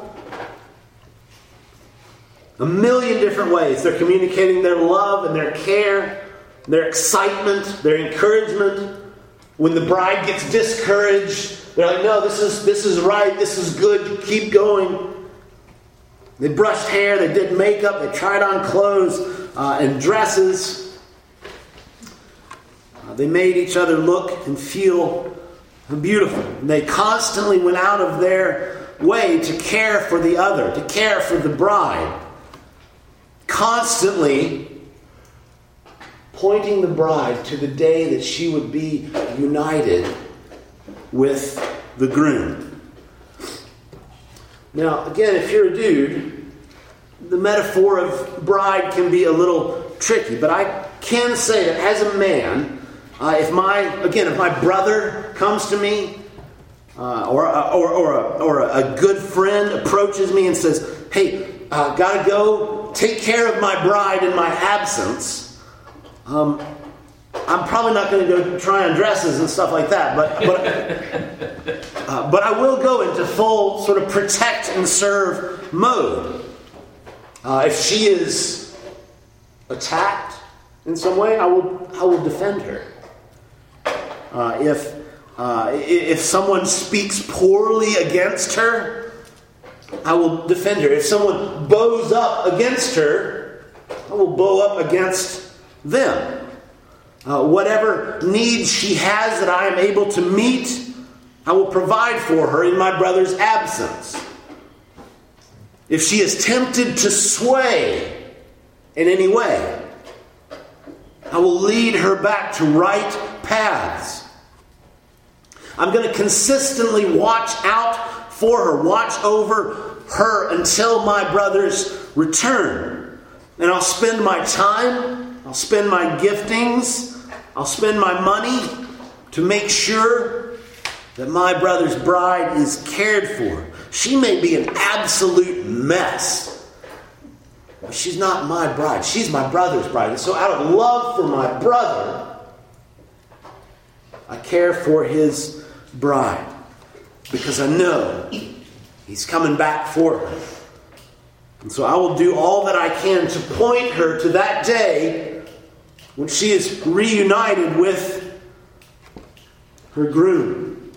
A million different ways. They're communicating their love and their care, their excitement, their encouragement. When the bride gets discouraged, they're like, "No, this is right. This is good. Keep going." They brushed hair. They did makeup. They tried on clothes and dresses. They made each other look and feel beautiful. They constantly went out of their way to care for the other, to care for the bride. Constantly pointing the bride to the day that she would be united with the groom. Now, again, if you're a dude, the metaphor of bride can be a little tricky, but I can say that as a man, if my brother comes to me, or a good friend approaches me and says, "Hey, gotta go take care of my bride in my absence," I'm probably not going to go try on dresses and stuff like that, but I will go into full sort of protect and serve mode. If she is attacked in some way, I will defend her. If someone speaks poorly against her, I will defend her. If someone bows up against her, I will bow up against them. Whatever needs she has that I am able to meet, I will provide for her in my brother's absence. If she is tempted to sway in any way, I will lead her back to right paths. I'm going to consistently watch out for her, watch over her until my brother's return. And I'll spend my time, I'll spend my giftings, I'll spend my money to make sure that my brother's bride is cared for. She may be an absolute mess, but she's not my bride. She's my brother's bride. And so out of love for my brother, I care for his bride, because I know he's coming back for her. And so I will do all that I can to point her to that day when she is reunited with her groom.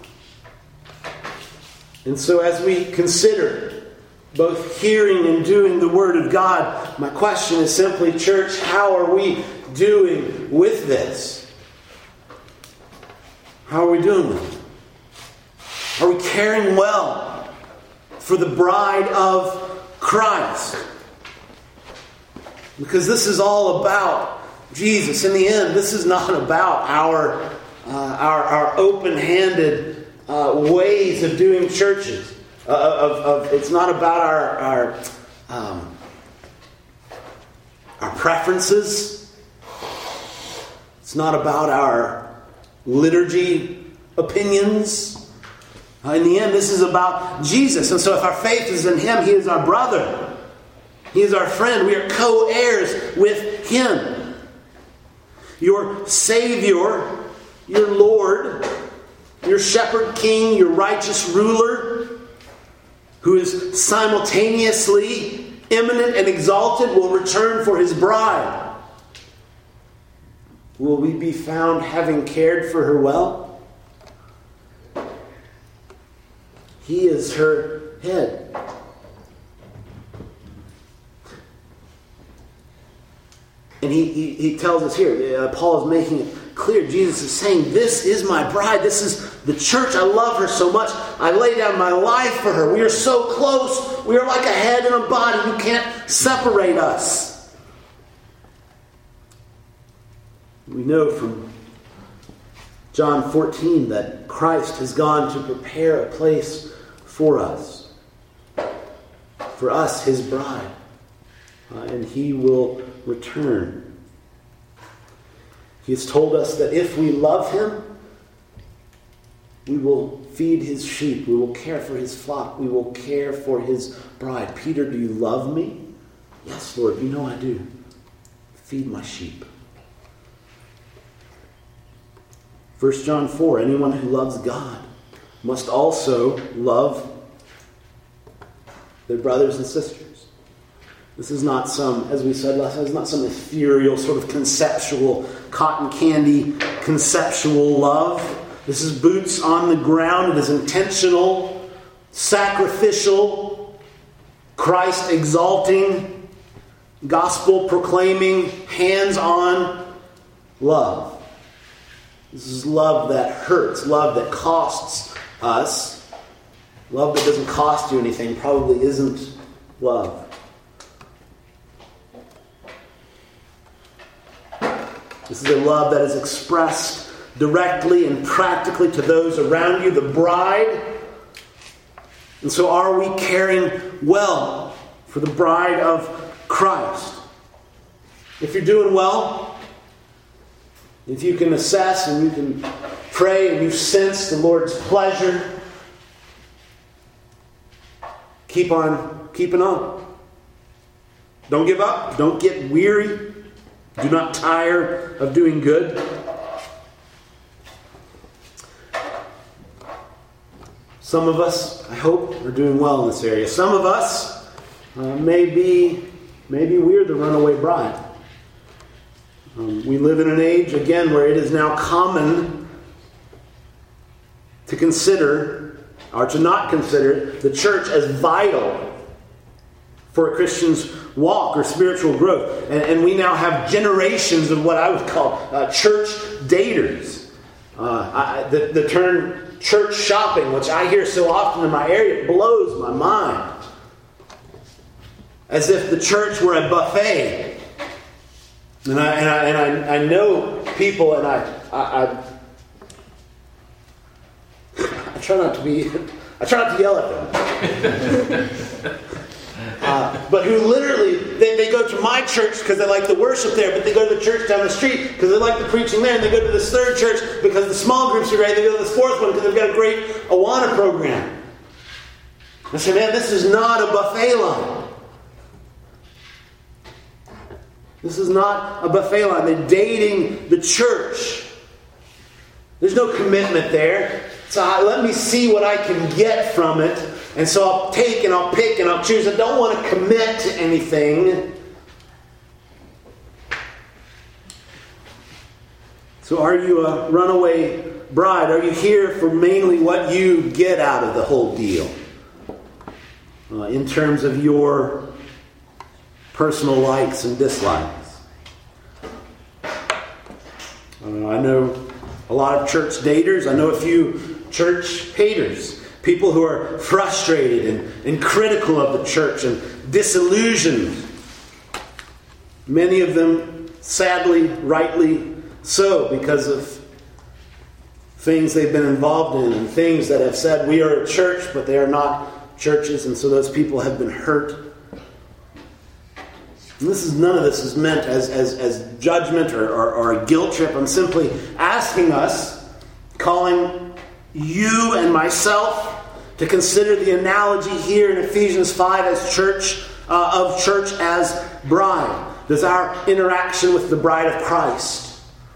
And so as we consider both hearing and doing the Word of God, my question is simply, church, how are we doing with this? How are we doing with it? Are we caring well for the bride of Christ? Because this is all about Jesus. In the end, this is not about our open-handed ways of doing churches. It's not about our preferences. It's not about our liturgy opinions. In the end, this is about Jesus. And so if our faith is in Him, He is our brother. He is our friend. We are co-heirs with Him. Your Savior, your Lord, your shepherd king, your righteous ruler, who is simultaneously imminent and exalted, will return for His bride. Will we be found having cared for her well? He is her head. And he tells us here, Paul is making it clear. Jesus is saying, this is my bride. This is the church. I love her so much. I lay down my life for her. We are so close. We are like a head and a body. You can't separate us. We know from John 14 that Christ has gone to prepare a place for us, His bride, and He will return. He has told us that if we love Him, we will feed His sheep, we will care for His flock, we will care for His bride. Peter, do you love me? Yes, Lord, you know I do. Feed my sheep. 1 John 4, anyone who loves God must also love their brothers and sisters. This is not some, as we said last time, it's not some ethereal, sort of conceptual, cotton candy, conceptual love. This is boots on the ground. It is intentional, sacrificial, Christ-exalting, gospel-proclaiming, hands-on love. This is love that hurts, love that costs us. Love that doesn't cost you anything probably isn't love. This is a love that is expressed directly and practically to those around you, the bride. And so are we caring well for the bride of Christ? If you're doing well, if you can assess and you can pray and you sense the Lord's pleasure, keep on keeping on. Don't give up. Don't get weary. Do not tire of doing good. Some of us, I hope, are doing well in this area. Some of us maybe we're the runaway bride. We live in an age, again, where it is now common to consider, or to not consider, the church as vital for a Christian's walk or spiritual growth. And we now have generations of what I would call church daters. The term church shopping, which I hear so often in my area, blows my mind. As if the church were a buffet. And I know people, and I try not to yell at them. But who literally, they go to my church because they like the worship there, but they go to the church down the street because they like the preaching there, and they go to this third church because the small groups are great, they go to this fourth one because they've got a great Awana program. I say, man, this is not a buffet line. This is not a buffet line. They're dating the church. There's no commitment there. So let me see what I can get from it And so I'll take and I'll pick and I'll choose. I don't want to commit to anything. So are you a runaway bride? Are you here for mainly what you get out of the whole deal? In terms of your personal likes and dislikes. I know a lot of church daters. I know a few church haters. People who are frustrated and critical of the church and disillusioned. Many of them, sadly, rightly so, because of things they've been involved in and things that have said, we are a church, but they are not churches, and so those people have been hurt. And none of this is meant as judgment or a guilt trip. I'm simply asking us, calling you and myself to consider the analogy here in Ephesians 5 as church as bride. Does our interaction with the bride of Christ,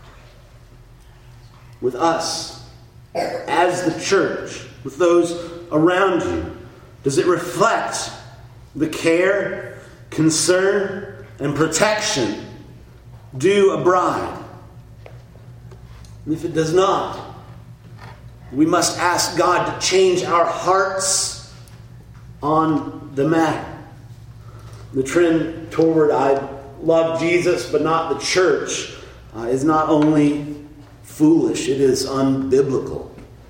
with us as the church, with those around you, does it reflect the care, concern, and protection due a bride? And if it does not, we must ask God to change our hearts on the matter. The trend toward I love Jesus but not the church is not only foolish, it is unbiblical.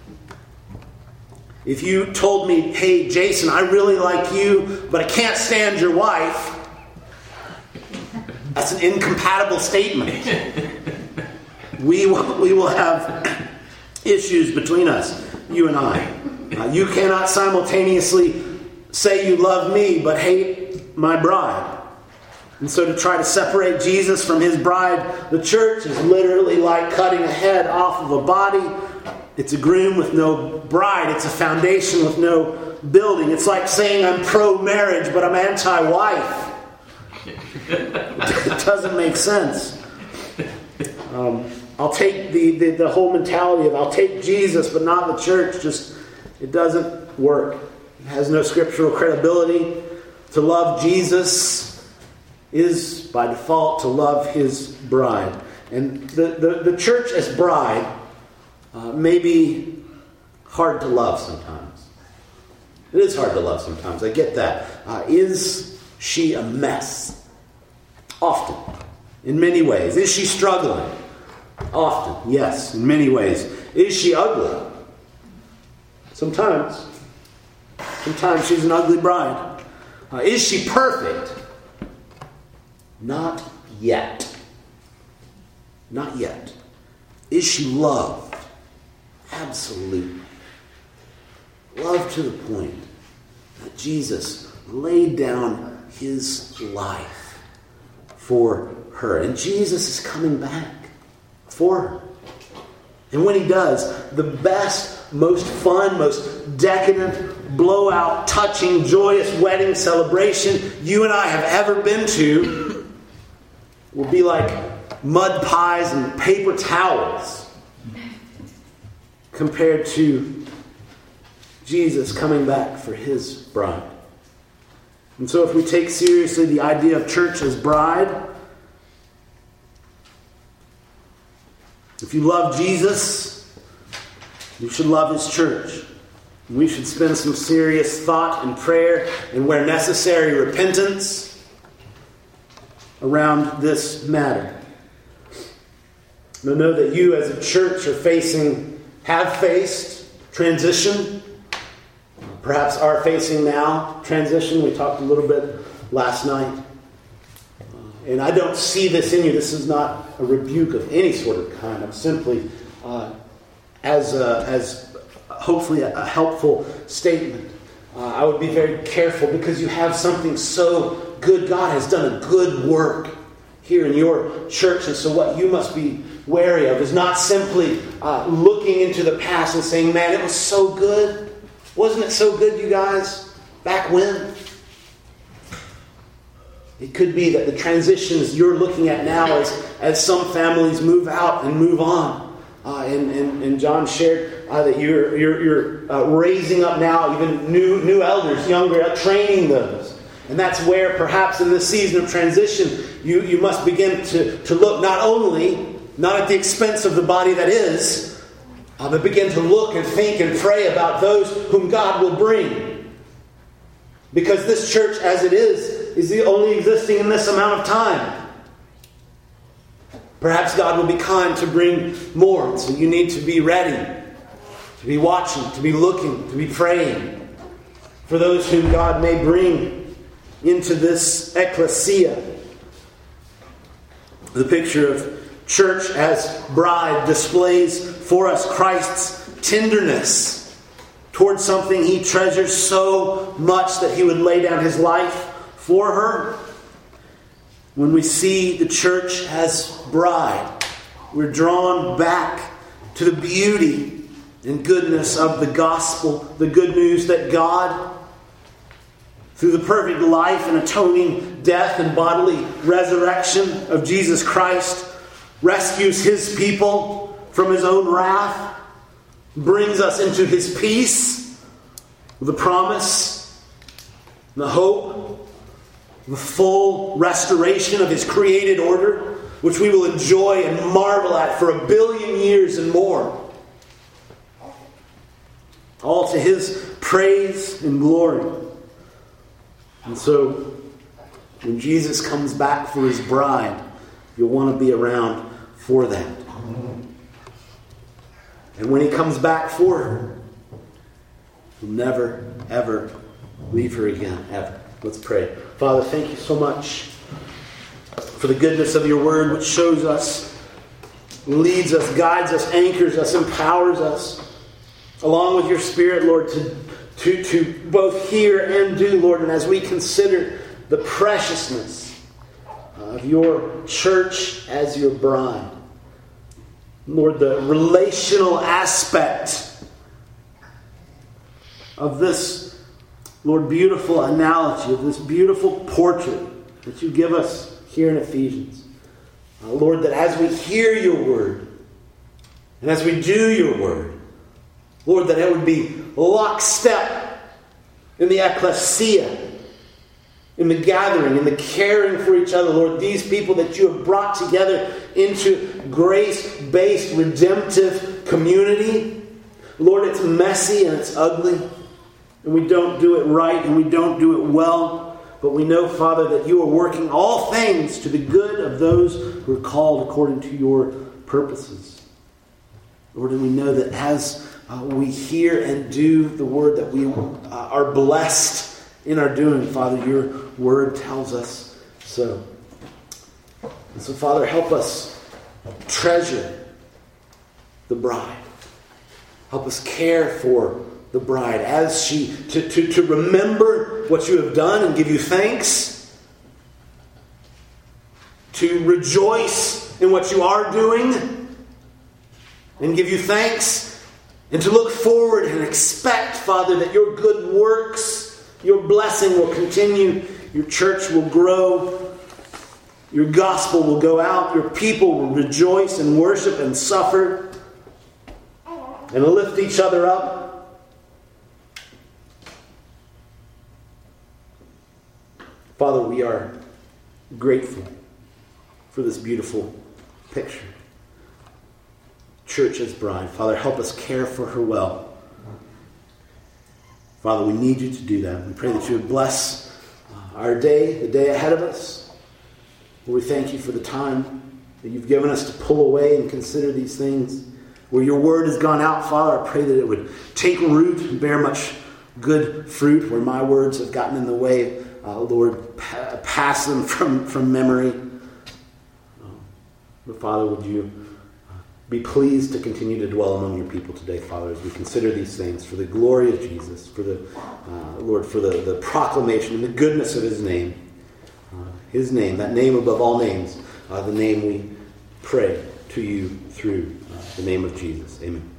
If you told me, hey Jason, I really like you, but I can't stand your wife, that's an incompatible statement. We will have issues between us, you and I. You cannot simultaneously say you love me but hate my bride. And so to try to separate Jesus from his bride, the church, is literally like cutting a head off of a body. It's a groom with no bride. It's a foundation with no building. It's like saying I'm pro-marriage but I'm anti-wife. It doesn't make sense. I'll take the whole mentality of I'll take Jesus but not the church. It doesn't work. It has no scriptural credibility. To love Jesus is by default to love his bride. And the church as bride may be hard to love sometimes. It is hard to love sometimes. I get that. Is she a mess? Often. In many ways. Is she struggling? Often, yes, in many ways. Is she ugly? Sometimes. Sometimes she's an ugly bride. Is she perfect? Not yet. Not yet. Is she loved? Absolutely. Loved to the point that Jesus laid down his life for her. And Jesus is coming back for her. And when he does, the best, most fun, most decadent, blowout, touching, joyous wedding celebration you and I have ever been to will be like mud pies and paper towels compared to Jesus coming back for his bride. And so if we take seriously the idea of church as bride, if you love Jesus, you should love his church. We should spend some serious thought and prayer and, where necessary, repentance around this matter. Now know that you as a church have faced transition. Perhaps are facing now transition. We talked a little bit last night. And I don't see this in you. This is not a rebuke of any sort of kind. I'm simply, as hopefully a helpful statement. I would be very careful because you have something so good. God has done a good work here in your church. And so what you must be wary of is not simply looking into the past and saying, man, it was so good. Wasn't it so good, you guys? Back when? It could be that the transitions you're looking at now as some families move out and move on. and John shared that you're raising up now even new elders, younger, training those. And that's where perhaps in this season of transition, you must begin to look not at the expense of the body that is, but begin to look and think and pray about those whom God will bring. Because this church as it is the only existing in this amount of time. Perhaps God will be kind to bring more. So you need to be ready, to be watching, to be looking, to be praying for those whom God may bring into this ecclesia. The picture of church as bride displays for us Christ's tenderness towards something He treasures so much that He would lay down His life for her. When we see the church as bride, we're drawn back to the beauty and goodness of the gospel, the good news that God, through the perfect life and atoning death and bodily resurrection of Jesus Christ, rescues His people from His own wrath, brings us into His peace, with the promise, the hope, the full restoration of His created order, which we will enjoy and marvel at for 1 billion years and more. All to His praise and glory. And so, when Jesus comes back for His bride, you'll want to be around for that. And when He comes back for her, He'll never, ever leave her again, ever. Let's pray. Father, thank You so much for the goodness of Your word, which shows us, leads us, guides us, anchors us, empowers us, along with Your Spirit, Lord, to both hear and do, Lord. And as we consider the preciousness of Your church as Your bride, Lord, the relational aspect of this, Lord, beautiful analogy, of this beautiful portrait that You give us here in Ephesians. Lord, that as we hear Your word, and as we do Your word, Lord, that it would be lockstep in the ecclesia, in the gathering, in the caring for each other. Lord, these people that You have brought together into grace-based, redemptive community. Lord, it's messy and it's ugly. And we don't do it right and we don't do it well. But we know, Father, that You are working all things to the good of those who are called according to Your purposes. Lord, and we know that as we hear and do the word, that we are blessed in our doing. Father, Your word tells us so. And so, Father, help us treasure the bride. Help us care for the bride as she to remember what You have done and give You thanks, to rejoice in what You are doing and give You thanks, and to look forward and expect, Father, that Your good works, Your blessing will continue, Your church will grow, Your gospel will go out, Your people will rejoice and worship and suffer and lift each other up. Father, we are grateful for this beautiful picture. Church as bride. Father, help us care for her well. Father, we need You to do that. We pray that You would bless our day, the day ahead of us. Lord, we thank You for the time that You've given us to pull away and consider these things. Where Your word has gone out, Father, I pray that it would take root and bear much good fruit. Where my words have gotten in the way, Lord, pass them from memory. But Father, would You be pleased to continue to dwell among Your people today, Father, as we consider these things for the glory of Jesus, for the Lord, for the proclamation and the goodness of His name. His name, that name above all names, the name we pray to You through the name of Jesus. Amen.